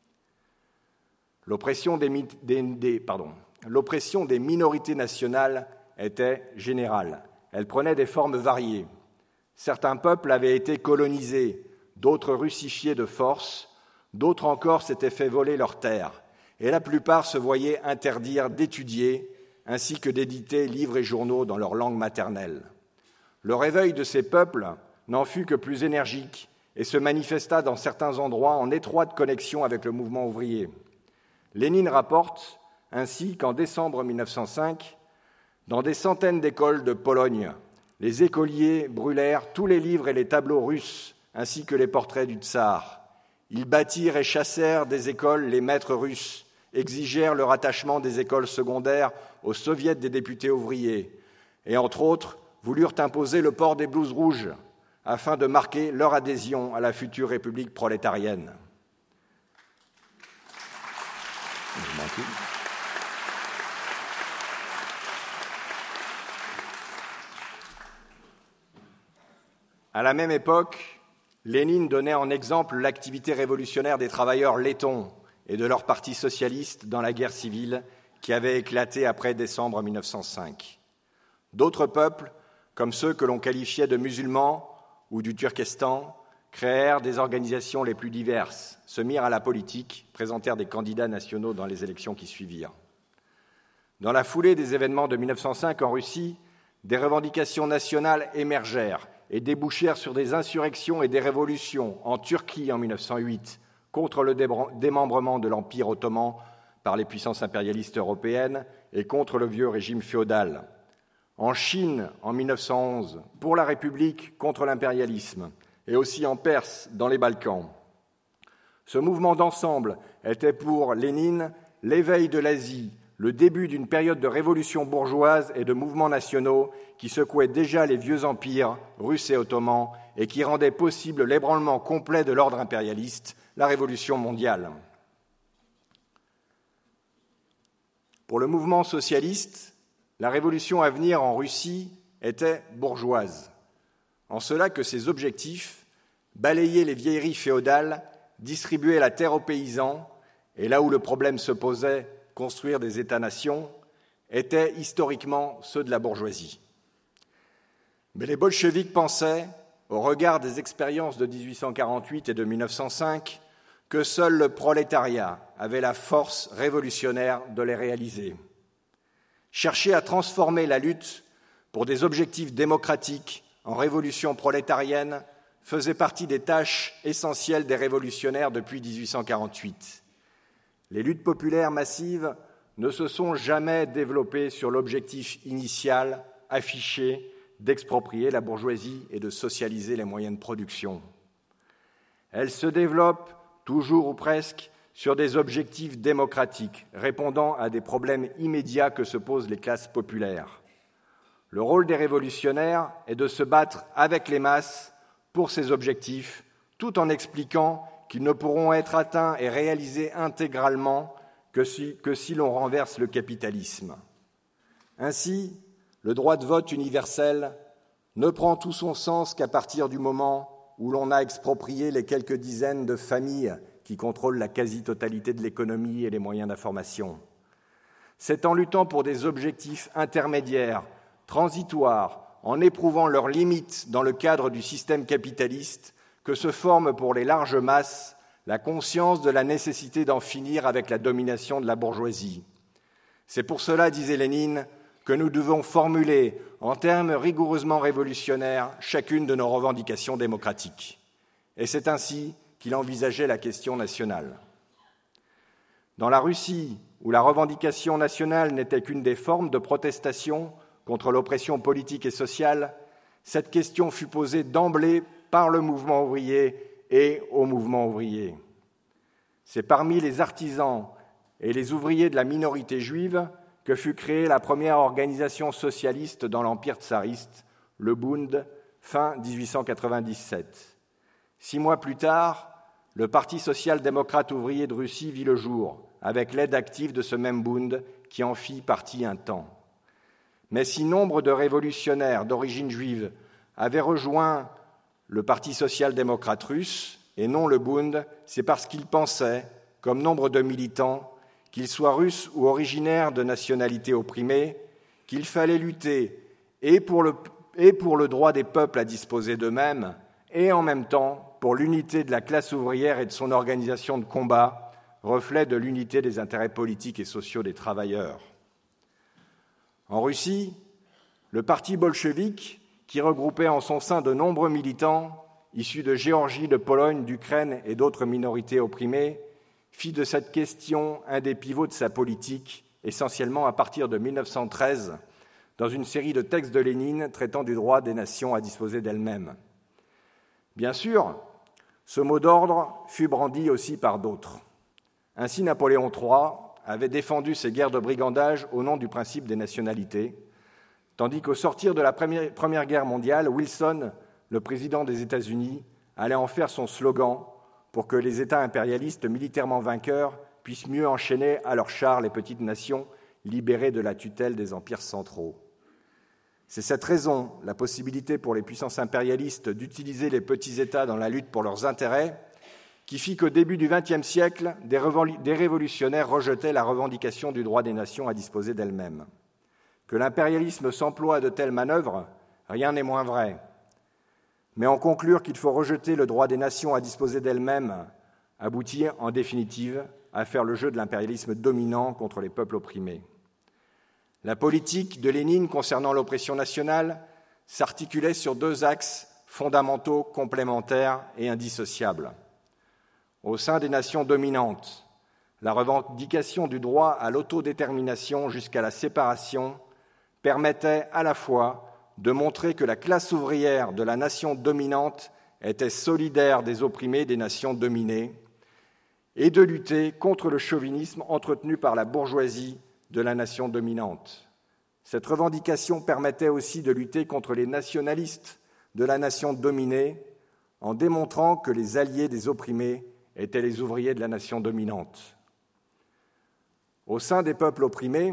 L'oppression des, des, des, pardon, l'oppression des minorités nationales était générale. Elle prenait des formes variées. Certains peuples avaient été colonisés, d'autres russifiés de force, d'autres encore s'étaient fait voler leurs terres, et la plupart se voyaient interdire d'étudier ainsi que d'éditer livres et journaux dans leur langue maternelle. Le réveil de ces peuples n'en fut que plus énergique et se manifesta dans certains endroits en étroite connexion avec le mouvement ouvrier. Lénine rapporte ainsi qu'en décembre mille neuf cent cinq, dans des centaines d'écoles de Pologne, les écoliers brûlèrent tous les livres et les tableaux russes, ainsi que les portraits du tsar. Ils bâtirent et chassèrent des écoles les maîtres russes, exigèrent le rattachement des écoles secondaires au soviet des députés ouvriers et, entre autres, voulurent imposer le port des blouses rouges afin de marquer leur adhésion à la future république prolétarienne. À la même époque, Lénine donnait en exemple l'activité révolutionnaire des travailleurs lettons et de leur parti socialiste dans la guerre civile qui avait éclaté après décembre mille neuf cent cinq. D'autres peuples, comme ceux que l'on qualifiait de musulmans ou du Turkestan, créèrent des organisations les plus diverses, se mirent à la politique, présentèrent des candidats nationaux dans les élections qui suivirent. Dans la foulée des événements de mille neuf cent cinq en Russie, des revendications nationales émergèrent et débouchèrent sur des insurrections et des révolutions en Turquie en mille neuf cent huit contre le démembrement de l'Empire ottoman par les puissances impérialistes européennes et contre le vieux régime féodal. en Chine en mille neuf cent onze pour la République contre l'impérialisme, et aussi en Perse dans les Balkans. Ce mouvement d'ensemble était pour Lénine l'éveil de l'Asie, le début d'une période de révolution bourgeoise et de mouvements nationaux qui secouaient déjà les vieux empires russes et ottomans et qui rendaient possible l'ébranlement complet de l'ordre impérialiste, la révolution mondiale. Pour le mouvement socialiste, la révolution à venir en Russie était bourgeoise, en cela que ses objectifs, balayer les vieilleries féodales, distribuer la terre aux paysans, et là où le problème se posait, construire des États-nations, étaient historiquement ceux de la bourgeoisie. Mais les bolcheviks pensaient, au regard des expériences de dix-huit cent quarante-huit et de mille neuf cent cinq, que seul le prolétariat avait la force révolutionnaire de les réaliser. Chercher à transformer la lutte pour des objectifs démocratiques en révolution prolétarienne faisait partie des tâches essentielles des révolutionnaires depuis dix-huit cent quarante-huit. Les luttes populaires massives ne se sont jamais développées sur l'objectif initial affiché d'exproprier la bourgeoisie et de socialiser les moyens de production. Elles se développent, toujours ou presque, sur des objectifs démocratiques, répondant à des problèmes immédiats que se posent les classes populaires. Le rôle des révolutionnaires est de se battre avec les masses pour ces objectifs, tout en expliquant qu'ils ne pourront être atteints et réalisés intégralement que si, que si l'on renverse le capitalisme. Ainsi, le droit de vote universel ne prend tout son sens qu'à partir du moment où l'on a exproprié les quelques dizaines de familles qui contrôlent la quasi-totalité de l'économie et les moyens d'information. C'est en luttant pour des objectifs intermédiaires, transitoires, en éprouvant leurs limites dans le cadre du système capitaliste, que se forme pour les larges masses la conscience de la nécessité d'en finir avec la domination de la bourgeoisie. C'est pour cela, disait Lénine, que nous devons formuler, en termes rigoureusement révolutionnaires, chacune de nos revendications démocratiques. Et c'est ainsi qu'il envisageait la question nationale. Dans la Russie, où la revendication nationale n'était qu'une des formes de protestation contre l'oppression politique et sociale, cette question fut posée d'emblée par le mouvement ouvrier et au mouvement ouvrier. C'est parmi les artisans et les ouvriers de la minorité juive que fut créée la première organisation socialiste dans l'Empire tsariste, le Bund, fin dix-huit cent quatre-vingt-dix-sept. Six mois plus tard, le Parti social-démocrate ouvrier de Russie vit le jour, avec l'aide active de ce même Bund qui en fit partie un temps. Mais si nombre de révolutionnaires d'origine juive avaient rejoint le Parti social-démocrate russe et non le Bund, c'est parce qu'ils pensaient, comme nombre de militants, qu'ils soient russes ou originaires de nationalités opprimées, qu'il fallait lutter et pour le, et pour le droit des peuples à disposer d'eux-mêmes, et en même temps pour l'unité de la classe ouvrière et de son organisation de combat, reflet de l'unité des intérêts politiques et sociaux des travailleurs. En Russie, le parti bolchevique, qui regroupait en son sein de nombreux militants issus de Géorgie, de Pologne, d'Ukraine et d'autres minorités opprimées, fit de cette question un des pivots de sa politique, essentiellement à partir de mille neuf cent treize, dans une série de textes de Lénine traitant du droit des nations à disposer d'elles-mêmes. Bien sûr, ce mot d'ordre fut brandi aussi par d'autres. Ainsi, Napoléon trois avait défendu ses guerres de brigandage au nom du principe des nationalités, tandis qu'au sortir de la première, première guerre mondiale, Wilson, le président des États-Unis, allait en faire son slogan pour que les États impérialistes militairement vainqueurs puissent mieux enchaîner à leurs chars les petites nations libérées de la tutelle des empires centraux. C'est cette raison, la possibilité pour les puissances impérialistes d'utiliser les petits États dans la lutte pour leurs intérêts, qui fit qu'au début du vingtième siècle, des, révol- des révolutionnaires rejetaient la revendication du droit des nations à disposer d'elles-mêmes. Que l'impérialisme s'emploie à de telles manœuvres, rien n'est moins vrai. Mais en conclure qu'il faut rejeter le droit des nations à disposer d'elles-mêmes aboutit en définitive à faire le jeu de l'impérialisme dominant contre les peuples opprimés. La politique de Lénine concernant l'oppression nationale s'articulait sur deux axes fondamentaux, complémentaires et indissociables. Au sein des nations dominantes, la revendication du droit à l'autodétermination jusqu'à la séparation permettait à la fois de montrer que la classe ouvrière de la nation dominante était solidaire des opprimés des nations dominées et de lutter contre le chauvinisme entretenu par la bourgeoisie de la nation dominante. Cette revendication permettait aussi de lutter contre les nationalistes de la nation dominée en démontrant que les alliés des opprimés étaient les ouvriers de la nation dominante. Au sein des peuples opprimés,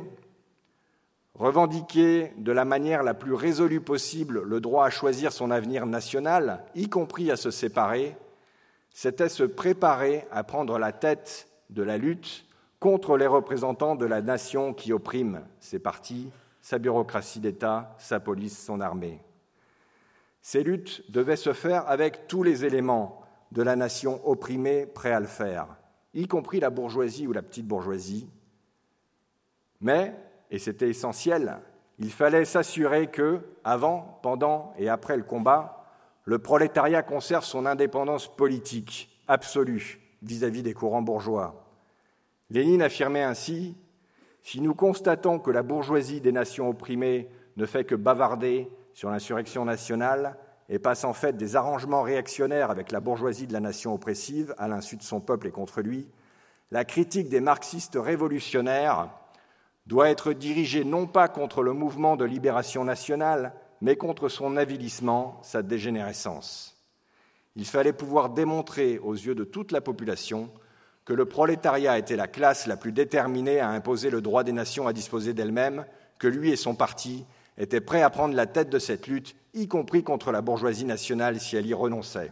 revendiquer de la manière la plus résolue possible le droit à choisir son avenir national, y compris à se séparer, c'était se préparer à prendre la tête de la lutte contre les représentants de la nation qui opprime ses partis, sa bureaucratie d'État, sa police, son armée. Ces luttes devaient se faire avec tous les éléments de la nation opprimée prêts à le faire, y compris la bourgeoisie ou la petite bourgeoisie. Mais, et c'était essentiel, il fallait s'assurer que, avant, pendant et après le combat, le prolétariat conserve son indépendance politique absolue vis-à-vis des courants bourgeois. Lénine affirmait ainsi « Si nous constatons que la bourgeoisie des nations opprimées ne fait que bavarder sur l'insurrection nationale et passe en fait des arrangements réactionnaires avec la bourgeoisie de la nation oppressive à l'insu de son peuple et contre lui, la critique des marxistes révolutionnaires doit être dirigée non pas contre le mouvement de libération nationale, mais contre son avilissement, sa dégénérescence. Il fallait pouvoir démontrer aux yeux de toute la population que le prolétariat était la classe la plus déterminée à imposer le droit des nations à disposer d'elles-mêmes, que lui et son parti étaient prêts à prendre la tête de cette lutte, y compris contre la bourgeoisie nationale si elle y renonçait.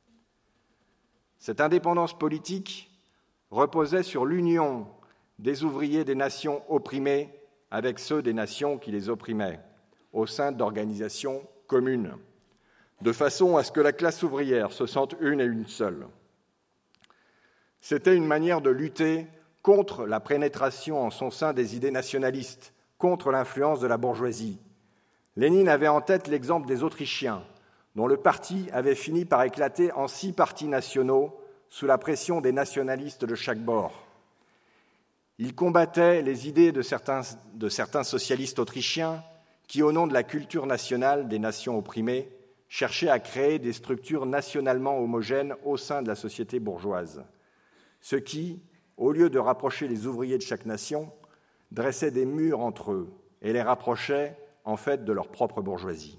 Cette indépendance politique reposait sur l'union des ouvriers des nations opprimées avec ceux des nations qui les opprimaient, au sein d'organisations communes, de façon à ce que la classe ouvrière se sente une et une seule. C'était une manière de lutter contre la pénétration en son sein des idées nationalistes, contre l'influence de la bourgeoisie. Lénine avait en tête l'exemple des Autrichiens, dont le parti avait fini par éclater en six partis nationaux sous la pression des nationalistes de chaque bord. Il combattait les idées de certains, de certains socialistes autrichiens qui, au nom de la culture nationale des nations opprimées, cherchaient à créer des structures nationalement homogènes au sein de la société bourgeoise, ce qui, au lieu de rapprocher les ouvriers de chaque nation, dressait des murs entre eux et les rapprochait en fait de leur propre bourgeoisie.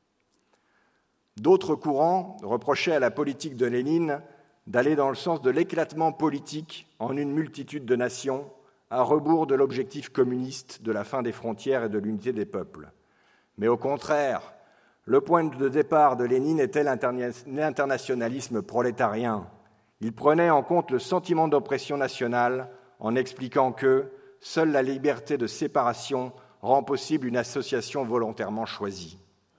D'autres courants reprochaient à la politique de Lénine d'aller dans le sens de l'éclatement politique en une multitude de nations, à rebours de l'objectif communiste de la fin des frontières et de l'unité des peuples. Mais au contraire, le point de départ de Lénine était l'internationalisme prolétarien. Il prenait en compte le sentiment d'oppression nationale en expliquant que seule la liberté de séparation rend possible une association volontairement choisie.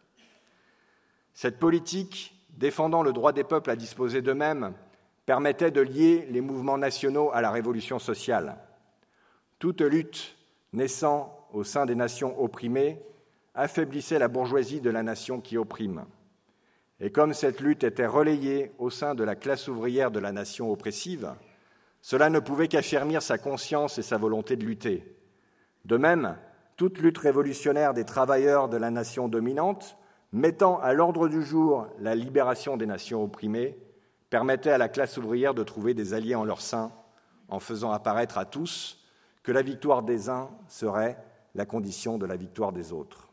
Cette politique, défendant le droit des peuples à disposer d'eux-mêmes, permettait de lier les mouvements nationaux à la révolution sociale. Toute lutte naissant au sein des nations opprimées affaiblissait la bourgeoisie de la nation qui opprime. Et comme cette lutte était relayée au sein de la classe ouvrière de la nation oppressive, cela ne pouvait qu'affermir sa conscience et sa volonté de lutter. De même, toute lutte révolutionnaire des travailleurs de la nation dominante, mettant à l'ordre du jour la libération des nations opprimées, permettait à la classe ouvrière de trouver des alliés en leur sein, en faisant apparaître à tous que la victoire des uns serait la condition de la victoire des autres.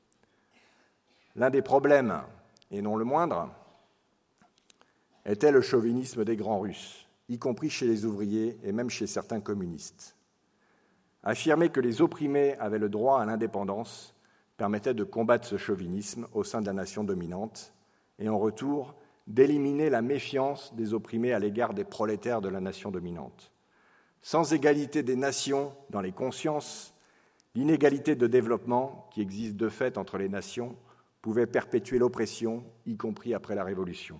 L'un des problèmes, et non le moindre, était le chauvinisme des grands Russes, y compris chez les ouvriers et même chez certains communistes. Affirmer que les opprimés avaient le droit à l'indépendance permettait de combattre ce chauvinisme au sein de la nation dominante et en retour d'éliminer la méfiance des opprimés à l'égard des prolétaires de la nation dominante. Sans égalité des nations dans les consciences, l'inégalité de développement qui existe de fait entre les nations pouvait perpétuer l'oppression, y compris après la Révolution.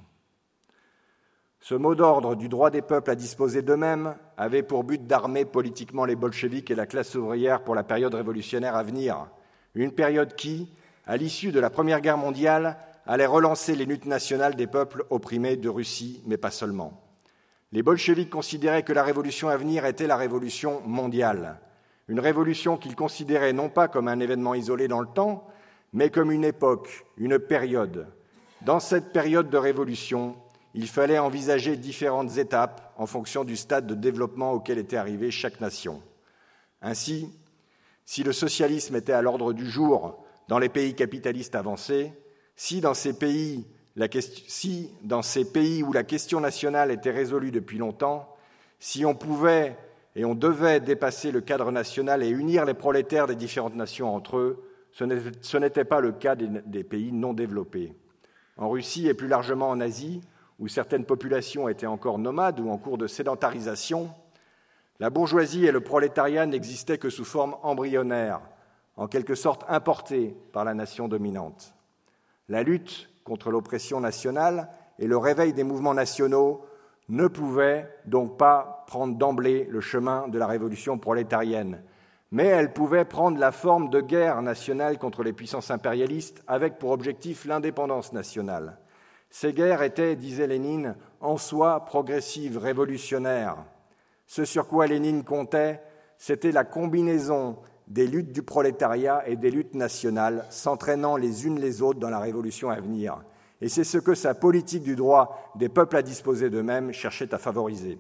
Ce mot d'ordre du droit des peuples à disposer d'eux-mêmes avait pour but d'armer politiquement les bolcheviks et la classe ouvrière pour la période révolutionnaire à venir, une période qui, à l'issue de la Première Guerre mondiale, allait relancer les luttes nationales des peuples opprimés de Russie, mais pas seulement. Les bolcheviks considéraient que la révolution à venir était la révolution mondiale, une révolution qu'il considérait non pas comme un événement isolé dans le temps, mais comme une époque, une période. Dans cette période de révolution, il fallait envisager différentes étapes en fonction du stade de développement auquel était arrivée chaque nation. Ainsi, si le socialisme était à l'ordre du jour dans les pays capitalistes avancés, si dans ces pays, la question, si dans ces pays où la question nationale était résolue depuis longtemps, si on pouvait et on devait dépasser le cadre national et unir les prolétaires des différentes nations entre eux, ce n'était pas le cas des, des pays non développés. En Russie et plus largement en Asie, où certaines populations étaient encore nomades ou en cours de sédentarisation, la bourgeoisie et le prolétariat n'existaient que sous forme embryonnaire, en quelque sorte importée par la nation dominante. La lutte contre l'oppression nationale et le réveil des mouvements nationaux ne pouvaient donc pas prendre d'emblée le chemin de la révolution prolétarienne, mais elle pouvait prendre la forme de guerre nationale contre les puissances impérialistes avec pour objectif l'indépendance nationale. Ces guerres étaient, disait Lénine, en soi progressives, révolutionnaires. Ce sur quoi Lénine comptait, c'était la combinaison des luttes du prolétariat et des luttes nationales, s'entraînant les unes les autres dans la révolution à venir. Et c'est ce que sa politique du droit des peuples à disposer d'eux-mêmes cherchait à favoriser.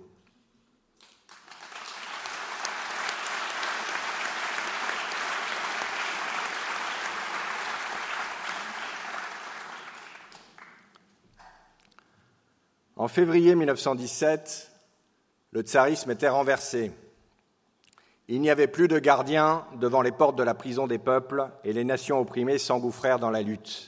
En février mille neuf cent dix-sept, le tsarisme était renversé. Il n'y avait plus de gardiens devant les portes de la prison des peuples et les nations opprimées s'engouffrèrent dans la lutte.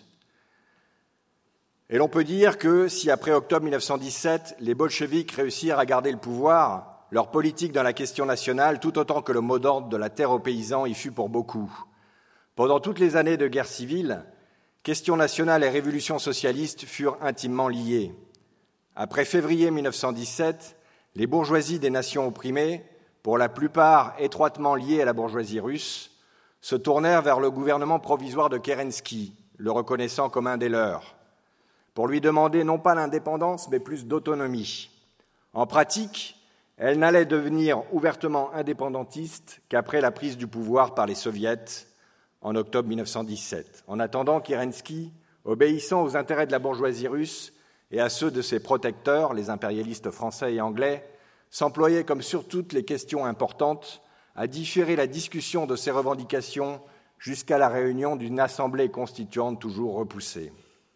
Et l'on peut dire que si, après octobre mille neuf cent dix-sept, les bolcheviks réussirent à garder le pouvoir, leur politique dans la question nationale, tout autant que le mot d'ordre de la terre aux paysans, y fut pour beaucoup. Pendant toutes les années de guerre civile, question nationale et révolution socialiste furent intimement liées. Après février mille neuf cent dix-sept, les bourgeoisies des nations opprimées, pour la plupart étroitement liées à la bourgeoisie russe, se tournèrent vers le gouvernement provisoire de Kerensky, le reconnaissant comme un des leurs, pour lui demander non pas l'indépendance, mais plus d'autonomie. En pratique, elle n'allait devenir ouvertement indépendantiste qu'après la prise du pouvoir par les soviets en octobre mille neuf cent dix-sept. En attendant, Kerensky, obéissant aux intérêts de la bourgeoisie russe et à ceux de ses protecteurs, les impérialistes français et anglais, s'employait, comme sur toutes les questions importantes, à différer la discussion de ses revendications jusqu'à la réunion d'une assemblée constituante toujours repoussée.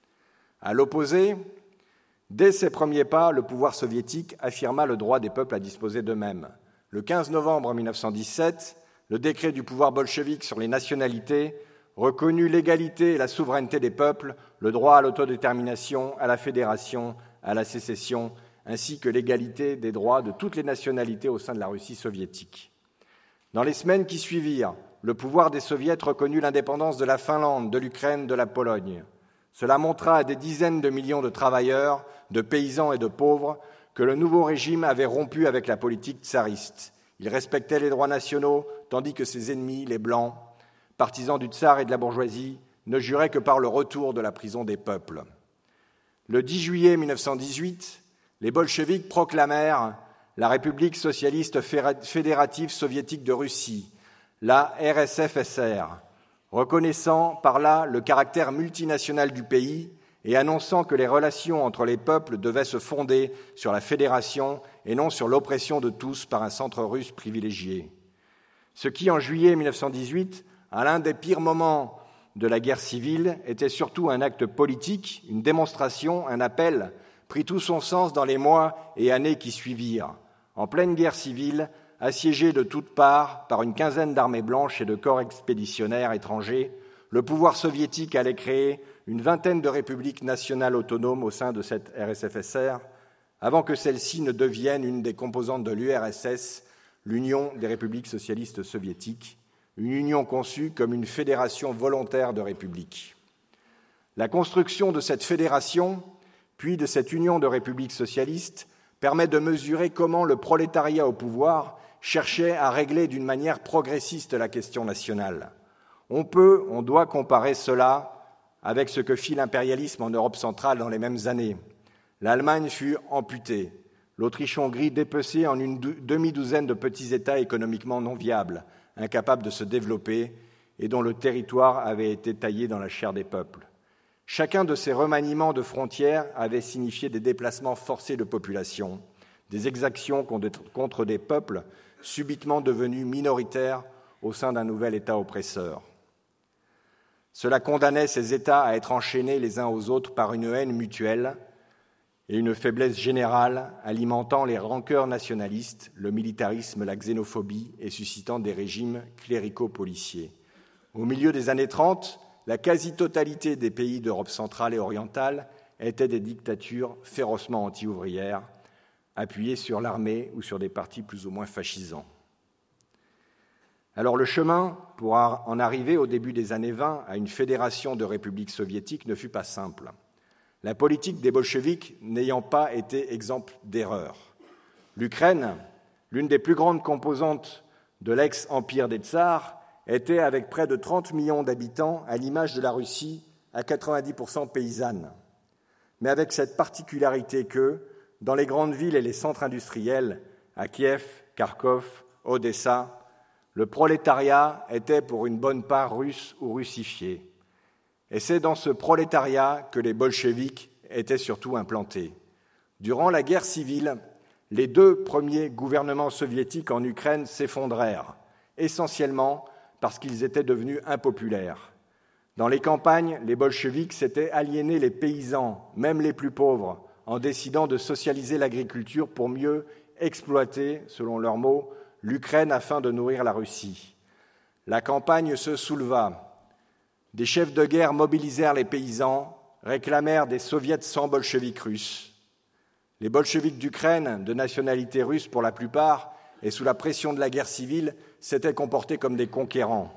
À l'opposé, dès ses premiers pas, le pouvoir soviétique affirma le droit des peuples à disposer d'eux-mêmes. Le quinze novembre mille neuf cent dix-sept, le décret du pouvoir bolchevique sur les nationalités reconnut l'égalité et la souveraineté des peuples, le droit à l'autodétermination, à la fédération, à la sécession, ainsi que l'égalité des droits de toutes les nationalités au sein de la Russie soviétique. Dans les semaines qui suivirent, le pouvoir des soviets reconnut l'indépendance de la Finlande, de l'Ukraine, de la Pologne. Cela montra à des dizaines de millions de travailleurs, de paysans et de pauvres que le nouveau régime avait rompu avec la politique tsariste. Il respectait les droits nationaux, tandis que ses ennemis, les Blancs, partisans du tsar et de la bourgeoisie, ne juraient que par le retour de la prison des peuples. Le dix juillet mille neuf cent dix-huit, les bolcheviks proclamèrent la République socialiste fédérative soviétique de Russie, la R S F S R, reconnaissant par là le caractère multinational du pays et annonçant que les relations entre les peuples devaient se fonder sur la fédération et non sur l'oppression de tous par un centre russe privilégié. Ce qui, en juillet mille neuf cent dix-huit, à l'un des pires moments de la guerre civile, était surtout un acte politique, une démonstration, un appel, prit tout son sens dans les mois et années qui suivirent. En pleine guerre civile, assiégé de toutes parts par une quinzaine d'armées blanches et de corps expéditionnaires étrangers, le pouvoir soviétique allait créer une vingtaine de républiques nationales autonomes au sein de cette R S F S R, avant que celle-ci ne devienne une des composantes de l'U R S S, l'Union des républiques socialistes soviétiques, une union conçue comme une fédération volontaire de républiques. La construction de cette fédération, puis de cette union de républiques socialistes, permet de mesurer comment le prolétariat au pouvoir cherchait à régler d'une manière progressiste la question nationale. On peut, on doit comparer cela avec ce que fit l'impérialisme en Europe centrale dans les mêmes années. L'Allemagne fut amputée, l'Autriche-Hongrie dépecée en une demi-douzaine de petits États économiquement non viables, incapable de se développer et dont le territoire avait été taillé dans la chair des peuples. Chacun de ces remaniements de frontières avait signifié des déplacements forcés de population, des exactions contre des peuples subitement devenus minoritaires au sein d'un nouvel État oppresseur. Cela condamnait ces États à être enchaînés les uns aux autres par une haine mutuelle et une faiblesse générale alimentant les rancœurs nationalistes, le militarisme, la xénophobie et suscitant des régimes clérico-policiers. Au milieu des années trente, la quasi-totalité des pays d'Europe centrale et orientale étaient des dictatures férocement anti-ouvrières, appuyées sur l'armée ou sur des partis plus ou moins fascisants. Alors le chemin pour en arriver au début des années vingt à une fédération de républiques soviétiques ne fut pas simple. La politique des bolcheviks n'ayant pas été exemple d'erreur. L'Ukraine, l'une des plus grandes composantes de l'ex-empire des tsars, était, avec près de trente millions d'habitants, à l'image de la Russie, à quatre-vingt-dix pour cent paysanne. Mais avec cette particularité que, dans les grandes villes et les centres industriels, à Kiev, Kharkov, Odessa, le prolétariat était pour une bonne part russe ou russifié. Et c'est dans ce prolétariat que les bolcheviks étaient surtout implantés. Durant la guerre civile, les deux premiers gouvernements soviétiques en Ukraine s'effondrèrent, essentiellement parce qu'ils étaient devenus impopulaires. Dans les campagnes, les bolcheviks s'étaient aliénés les paysans, même les plus pauvres, en décidant de socialiser l'agriculture pour mieux exploiter, selon leurs mots, l'Ukraine afin de nourrir la Russie. La campagne se souleva. Des chefs de guerre mobilisèrent les paysans, réclamèrent des soviets sans bolcheviks russes. Les bolcheviks d'Ukraine, de nationalité russe pour la plupart, et sous la pression de la guerre civile, s'étaient comportés comme des conquérants.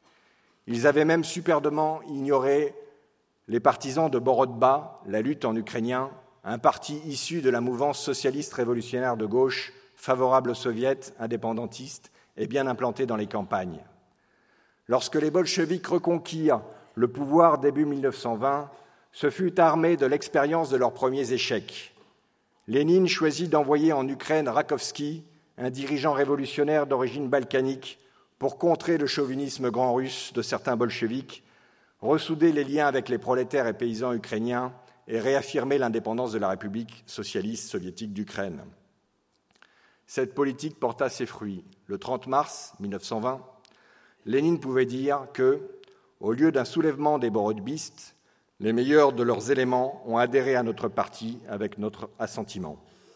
Ils avaient même superbement ignoré les partisans de Borodba, la lutte en ukrainien, un parti issu de la mouvance socialiste révolutionnaire de gauche, favorable aux soviets, indépendantistes et bien implanté dans les campagnes. Lorsque les bolcheviks reconquirent le pouvoir début mille neuf cent vingt, ce fut armé de l'expérience de leurs premiers échecs. Lénine choisit d'envoyer en Ukraine Rakovski, un dirigeant révolutionnaire d'origine balkanique, pour contrer le chauvinisme grand russe de certains bolcheviks, ressouder les liens avec les prolétaires et paysans ukrainiens et réaffirmer l'indépendance de la République socialiste soviétique d'Ukraine. Cette politique porta ses fruits. Le trente mars mille neuf cent vingt, Lénine pouvait dire que, au lieu d'un soulèvement des borodbistes, les meilleurs de leurs éléments ont adhéré à notre parti avec notre assentiment.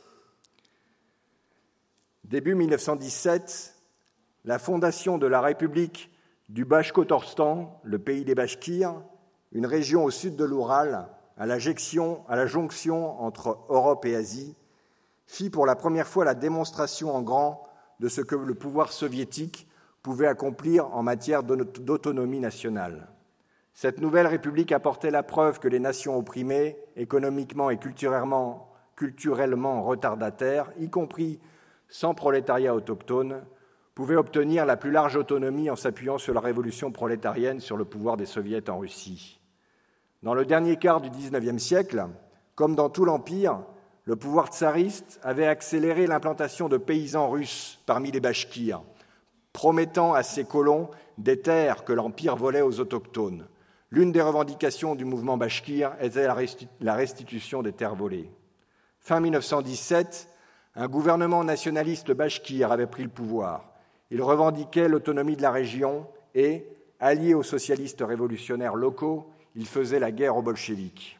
Début mille neuf cent dix-sept, la fondation de la République du Bashkortostan, le pays des Bachkirs, une région au sud de l'Oural, à la jonction, à la jonction entre Europe et Asie, fit pour la première fois la démonstration en grand de ce que le pouvoir soviétique pouvait accomplir en matière d'autonomie nationale. Cette nouvelle République apportait la preuve que les nations opprimées, économiquement et culturellement, culturellement retardataires, y compris sans prolétariat autochtone, pouvaient obtenir la plus large autonomie en s'appuyant sur la révolution prolétarienne sur le pouvoir des soviets en Russie. Dans le dernier quart du dix-neuvième siècle, comme dans tout l'Empire, le pouvoir tsariste avait accéléré l'implantation de paysans russes parmi les Bachkirs, promettant à ses colons des terres que l'Empire volait aux autochtones. L'une des revendications du mouvement bachkir était la restitution des terres volées. Fin mille neuf cent dix-sept, un gouvernement nationaliste bachkir avait pris le pouvoir. Il revendiquait l'autonomie de la région et, allié aux socialistes révolutionnaires locaux, il faisait la guerre aux bolcheviks.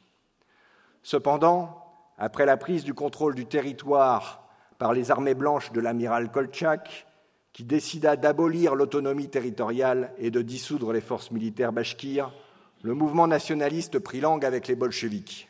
Cependant, après la prise du contrôle du territoire par les armées blanches de l'amiral Koltchak, qui décida d'abolir l'autonomie territoriale et de dissoudre les forces militaires bachkirs, le mouvement nationaliste prit langue avec les bolcheviks.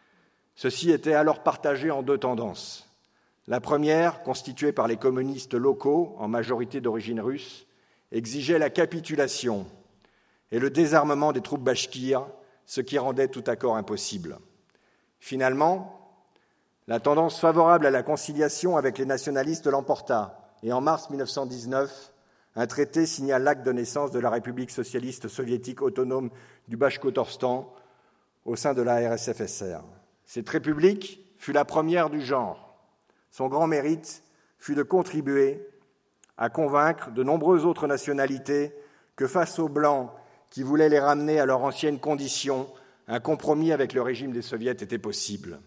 Ceci était alors partagé en deux tendances. La première, constituée par les communistes locaux, en majorité d'origine russe, exigeait la capitulation et le désarmement des troupes bachkirs, ce qui rendait tout accord impossible. Finalement, la tendance favorable à la conciliation avec les nationalistes l'emporta, et en mars mille neuf cent dix-neuf, un traité signa l'acte de naissance de la République socialiste soviétique autonome du Bashkortostan au sein de la R S F S R. Cette république fut la première du genre. Son grand mérite fut de contribuer à convaincre de nombreuses autres nationalités que face aux Blancs qui voulaient les ramener à leur ancienne condition, un compromis avec le régime des Soviets était possible.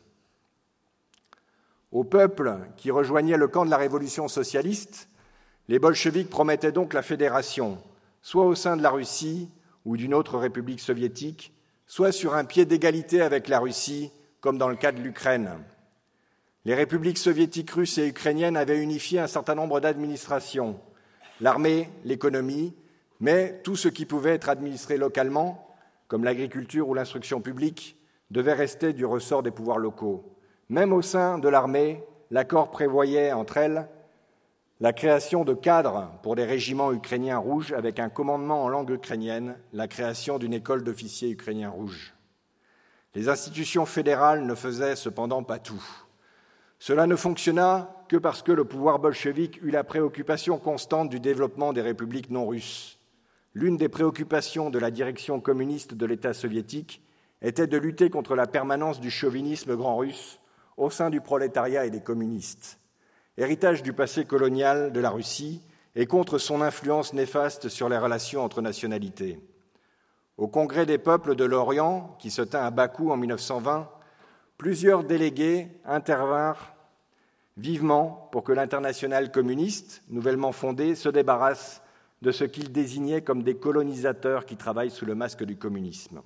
Aux peuples qui rejoignaient le camp de la révolution socialiste, les bolcheviks promettaient donc la fédération, soit au sein de la Russie ou d'une autre république soviétique, soit sur un pied d'égalité avec la Russie, comme dans le cas de l'Ukraine. Les républiques soviétiques russes et ukrainiennes avaient unifié un certain nombre d'administrations, l'armée, l'économie, mais tout ce qui pouvait être administré localement, comme l'agriculture ou l'instruction publique, devait rester du ressort des pouvoirs locaux. Même au sein de l'armée, l'accord prévoyait entre elles la création de cadres pour des régiments ukrainiens rouges avec un commandement en langue ukrainienne, la création d'une école d'officiers ukrainiens rouges. Les institutions fédérales ne faisaient cependant pas tout. Cela ne fonctionna que parce que le pouvoir bolchevique eut la préoccupation constante du développement des républiques non russes. L'une des préoccupations de la direction communiste de l'État soviétique était de lutter contre la permanence du chauvinisme grand russe au sein du prolétariat et des communistes, héritage du passé colonial de la Russie et contre son influence néfaste sur les relations entre nationalités. Au Congrès des peuples de l'Orient, qui se tint à Bakou en mille neuf cent vingt, plusieurs délégués intervinrent vivement pour que l'internationale communiste, nouvellement fondée, se débarrasse de ce qu'ils désignaient comme des colonisateurs qui travaillent sous le masque du communisme.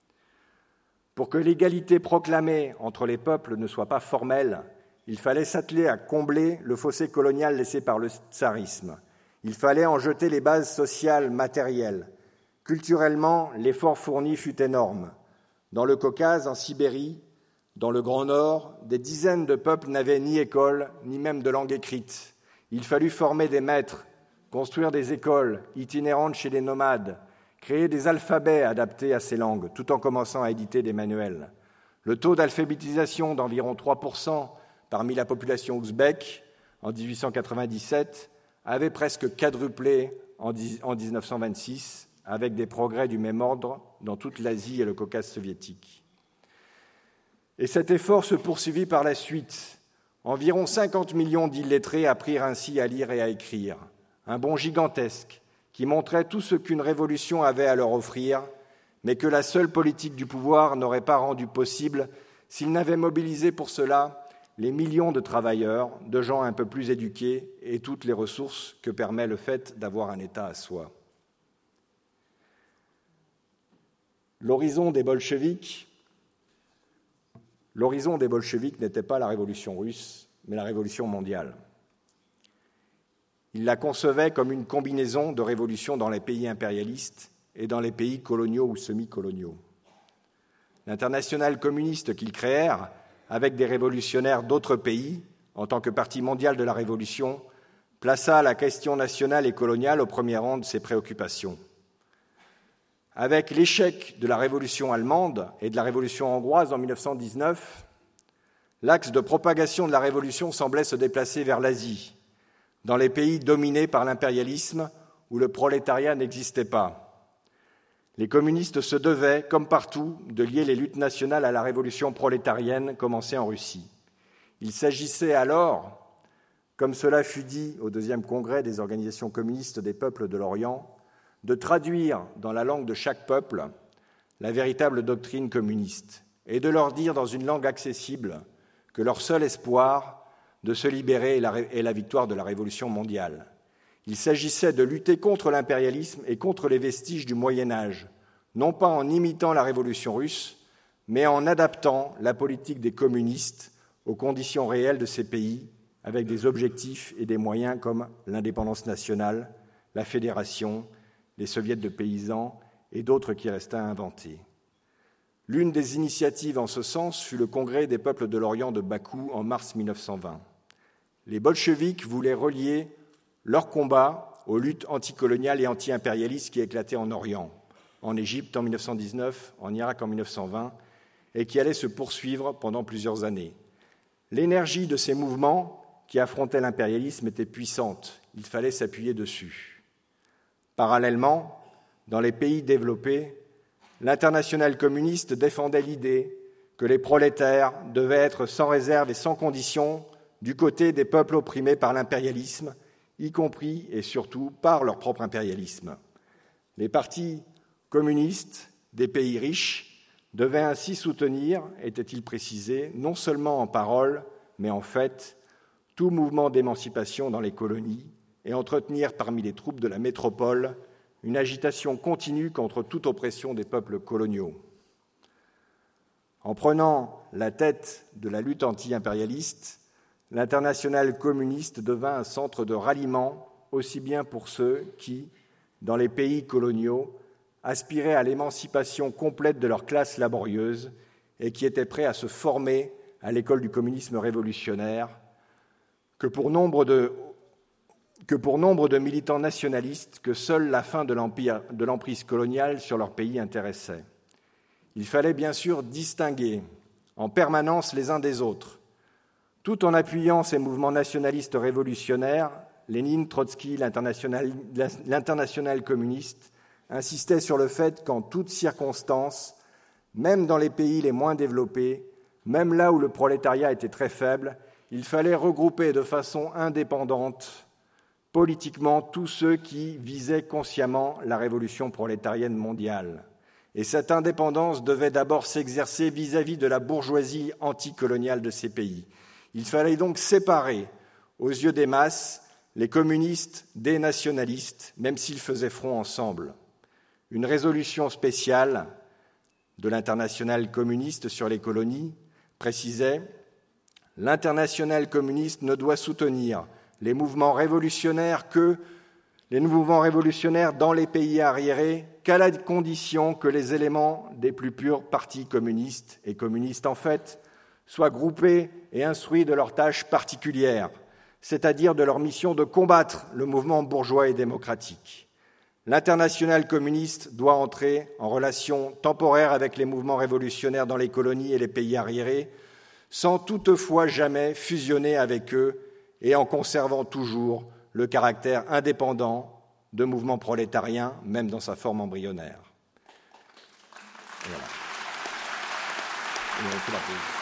Pour que l'égalité proclamée entre les peuples ne soit pas formelle, il fallait s'atteler à combler le fossé colonial laissé par le tsarisme. Il fallait en jeter les bases sociales, matérielles. Culturellement, l'effort fourni fut énorme. Dans le Caucase, en Sibérie, dans le Grand Nord, des dizaines de peuples n'avaient ni école, ni même de langue écrite. Il fallut former des maîtres, construire des écoles itinérantes chez les nomades, créer des alphabets adaptés à ces langues, tout en commençant à éditer des manuels. Le taux d'alphabétisation d'environ trois pour cent parmi la population ouzbèque en dix-huit cent quatre-vingt-dix-sept avait presque quadruplé en dix-neuf cent vingt-six, avec des progrès du même ordre dans toute l'Asie et le Caucase soviétique. Et cet effort se poursuivit par la suite. Environ cinquante millions d'illettrés apprirent ainsi à lire et à écrire. Un bond gigantesque qui montrait tout ce qu'une révolution avait à leur offrir, mais que la seule politique du pouvoir n'aurait pas rendu possible s'il n'avait mobilisé pour cela les millions de travailleurs, de gens un peu plus éduqués et toutes les ressources que permet le fait d'avoir un État à soi. L'horizon des bolcheviks, l'horizon des bolcheviks n'était pas la révolution russe, mais la révolution mondiale. Ils la concevaient comme une combinaison de révolutions dans les pays impérialistes et dans les pays coloniaux ou semi-coloniaux. L'internationale communiste qu'ils créèrent, avec des révolutionnaires d'autres pays, en tant que parti mondial de la Révolution, plaça la question nationale et coloniale au premier rang de ses préoccupations. Avec l'échec de la Révolution allemande et de la Révolution hongroise en mille neuf cent dix-neuf, l'axe de propagation de la Révolution semblait se déplacer vers l'Asie, dans les pays dominés par l'impérialisme où le prolétariat n'existait pas. Les communistes se devaient, comme partout, de lier les luttes nationales à la révolution prolétarienne commencée en Russie. Il s'agissait alors, comme cela fut dit au deuxième congrès des organisations communistes des peuples de l'Orient, de traduire dans la langue de chaque peuple la véritable doctrine communiste et de leur dire dans une langue accessible que leur seul espoir de se libérer est la victoire de la révolution mondiale. Il s'agissait de lutter contre l'impérialisme et contre les vestiges du Moyen Âge, non pas en imitant la révolution russe, mais en adaptant la politique des communistes aux conditions réelles de ces pays, avec des objectifs et des moyens comme l'indépendance nationale, la fédération, les soviets de paysans et d'autres qui restaient à inventer. L'une des initiatives en ce sens fut le Congrès des peuples de l'Orient de Bakou en mars mille neuf cent vingt. Les bolcheviks voulaient relier leur combat aux luttes anticoloniales et anti-impérialistes qui éclataient en Orient, en Égypte en mille neuf cent dix-neuf, en Irak en mille neuf cent vingt, et qui allaient se poursuivre pendant plusieurs années. L'énergie de ces mouvements qui affrontaient l'impérialisme était puissante, il fallait s'appuyer dessus. Parallèlement, dans les pays développés, l'internationale communiste défendait l'idée que les prolétaires devaient être sans réserve et sans condition du côté des peuples opprimés par l'impérialisme y compris et surtout par leur propre impérialisme. Les partis communistes des pays riches devaient ainsi soutenir, était-il précisé, non seulement en parole, mais en fait, tout mouvement d'émancipation dans les colonies et entretenir parmi les troupes de la métropole une agitation continue contre toute oppression des peuples coloniaux. En prenant la tête de la lutte anti-impérialiste, l'Internationale communiste devint un centre de ralliement aussi bien pour ceux qui, dans les pays coloniaux, aspiraient à l'émancipation complète de leur classe laborieuse et qui étaient prêts à se former à l'école du communisme révolutionnaire, que pour nombre de, que pour nombre de militants nationalistes que seule la fin de, l'empire, de l'emprise coloniale sur leur pays intéressait. Il fallait bien sûr distinguer en permanence les uns des autres. Tout en appuyant ces mouvements nationalistes révolutionnaires, Lénine, Trotsky, l'international, l'internationale communiste insistaient sur le fait qu'en toutes circonstances, même dans les pays les moins développés, même là où le prolétariat était très faible, il fallait regrouper de façon indépendante politiquement tous ceux qui visaient consciemment la révolution prolétarienne mondiale. Et cette indépendance devait d'abord s'exercer vis-à-vis de la bourgeoisie anticoloniale de ces pays. Il fallait donc séparer, aux yeux des masses, les communistes des nationalistes, même s'ils faisaient front ensemble. Une résolution spéciale de l'Internationale communiste sur les colonies précisait « L'Internationale communiste ne doit soutenir les mouvements révolutionnaires que les mouvements révolutionnaires dans les pays arriérés qu'à la condition que les éléments des plus purs partis communistes et communistes en fait soient groupés et instruits de leurs tâches particulières, c'est-à-dire de leur mission de combattre le mouvement bourgeois et démocratique. L'Internationale communiste doit entrer en relation temporaire avec les mouvements révolutionnaires dans les colonies et les pays arriérés, sans toutefois jamais fusionner avec eux et en conservant toujours le caractère indépendant de mouvement prolétarien, même dans sa forme embryonnaire. Et voilà. Et on fait la pause.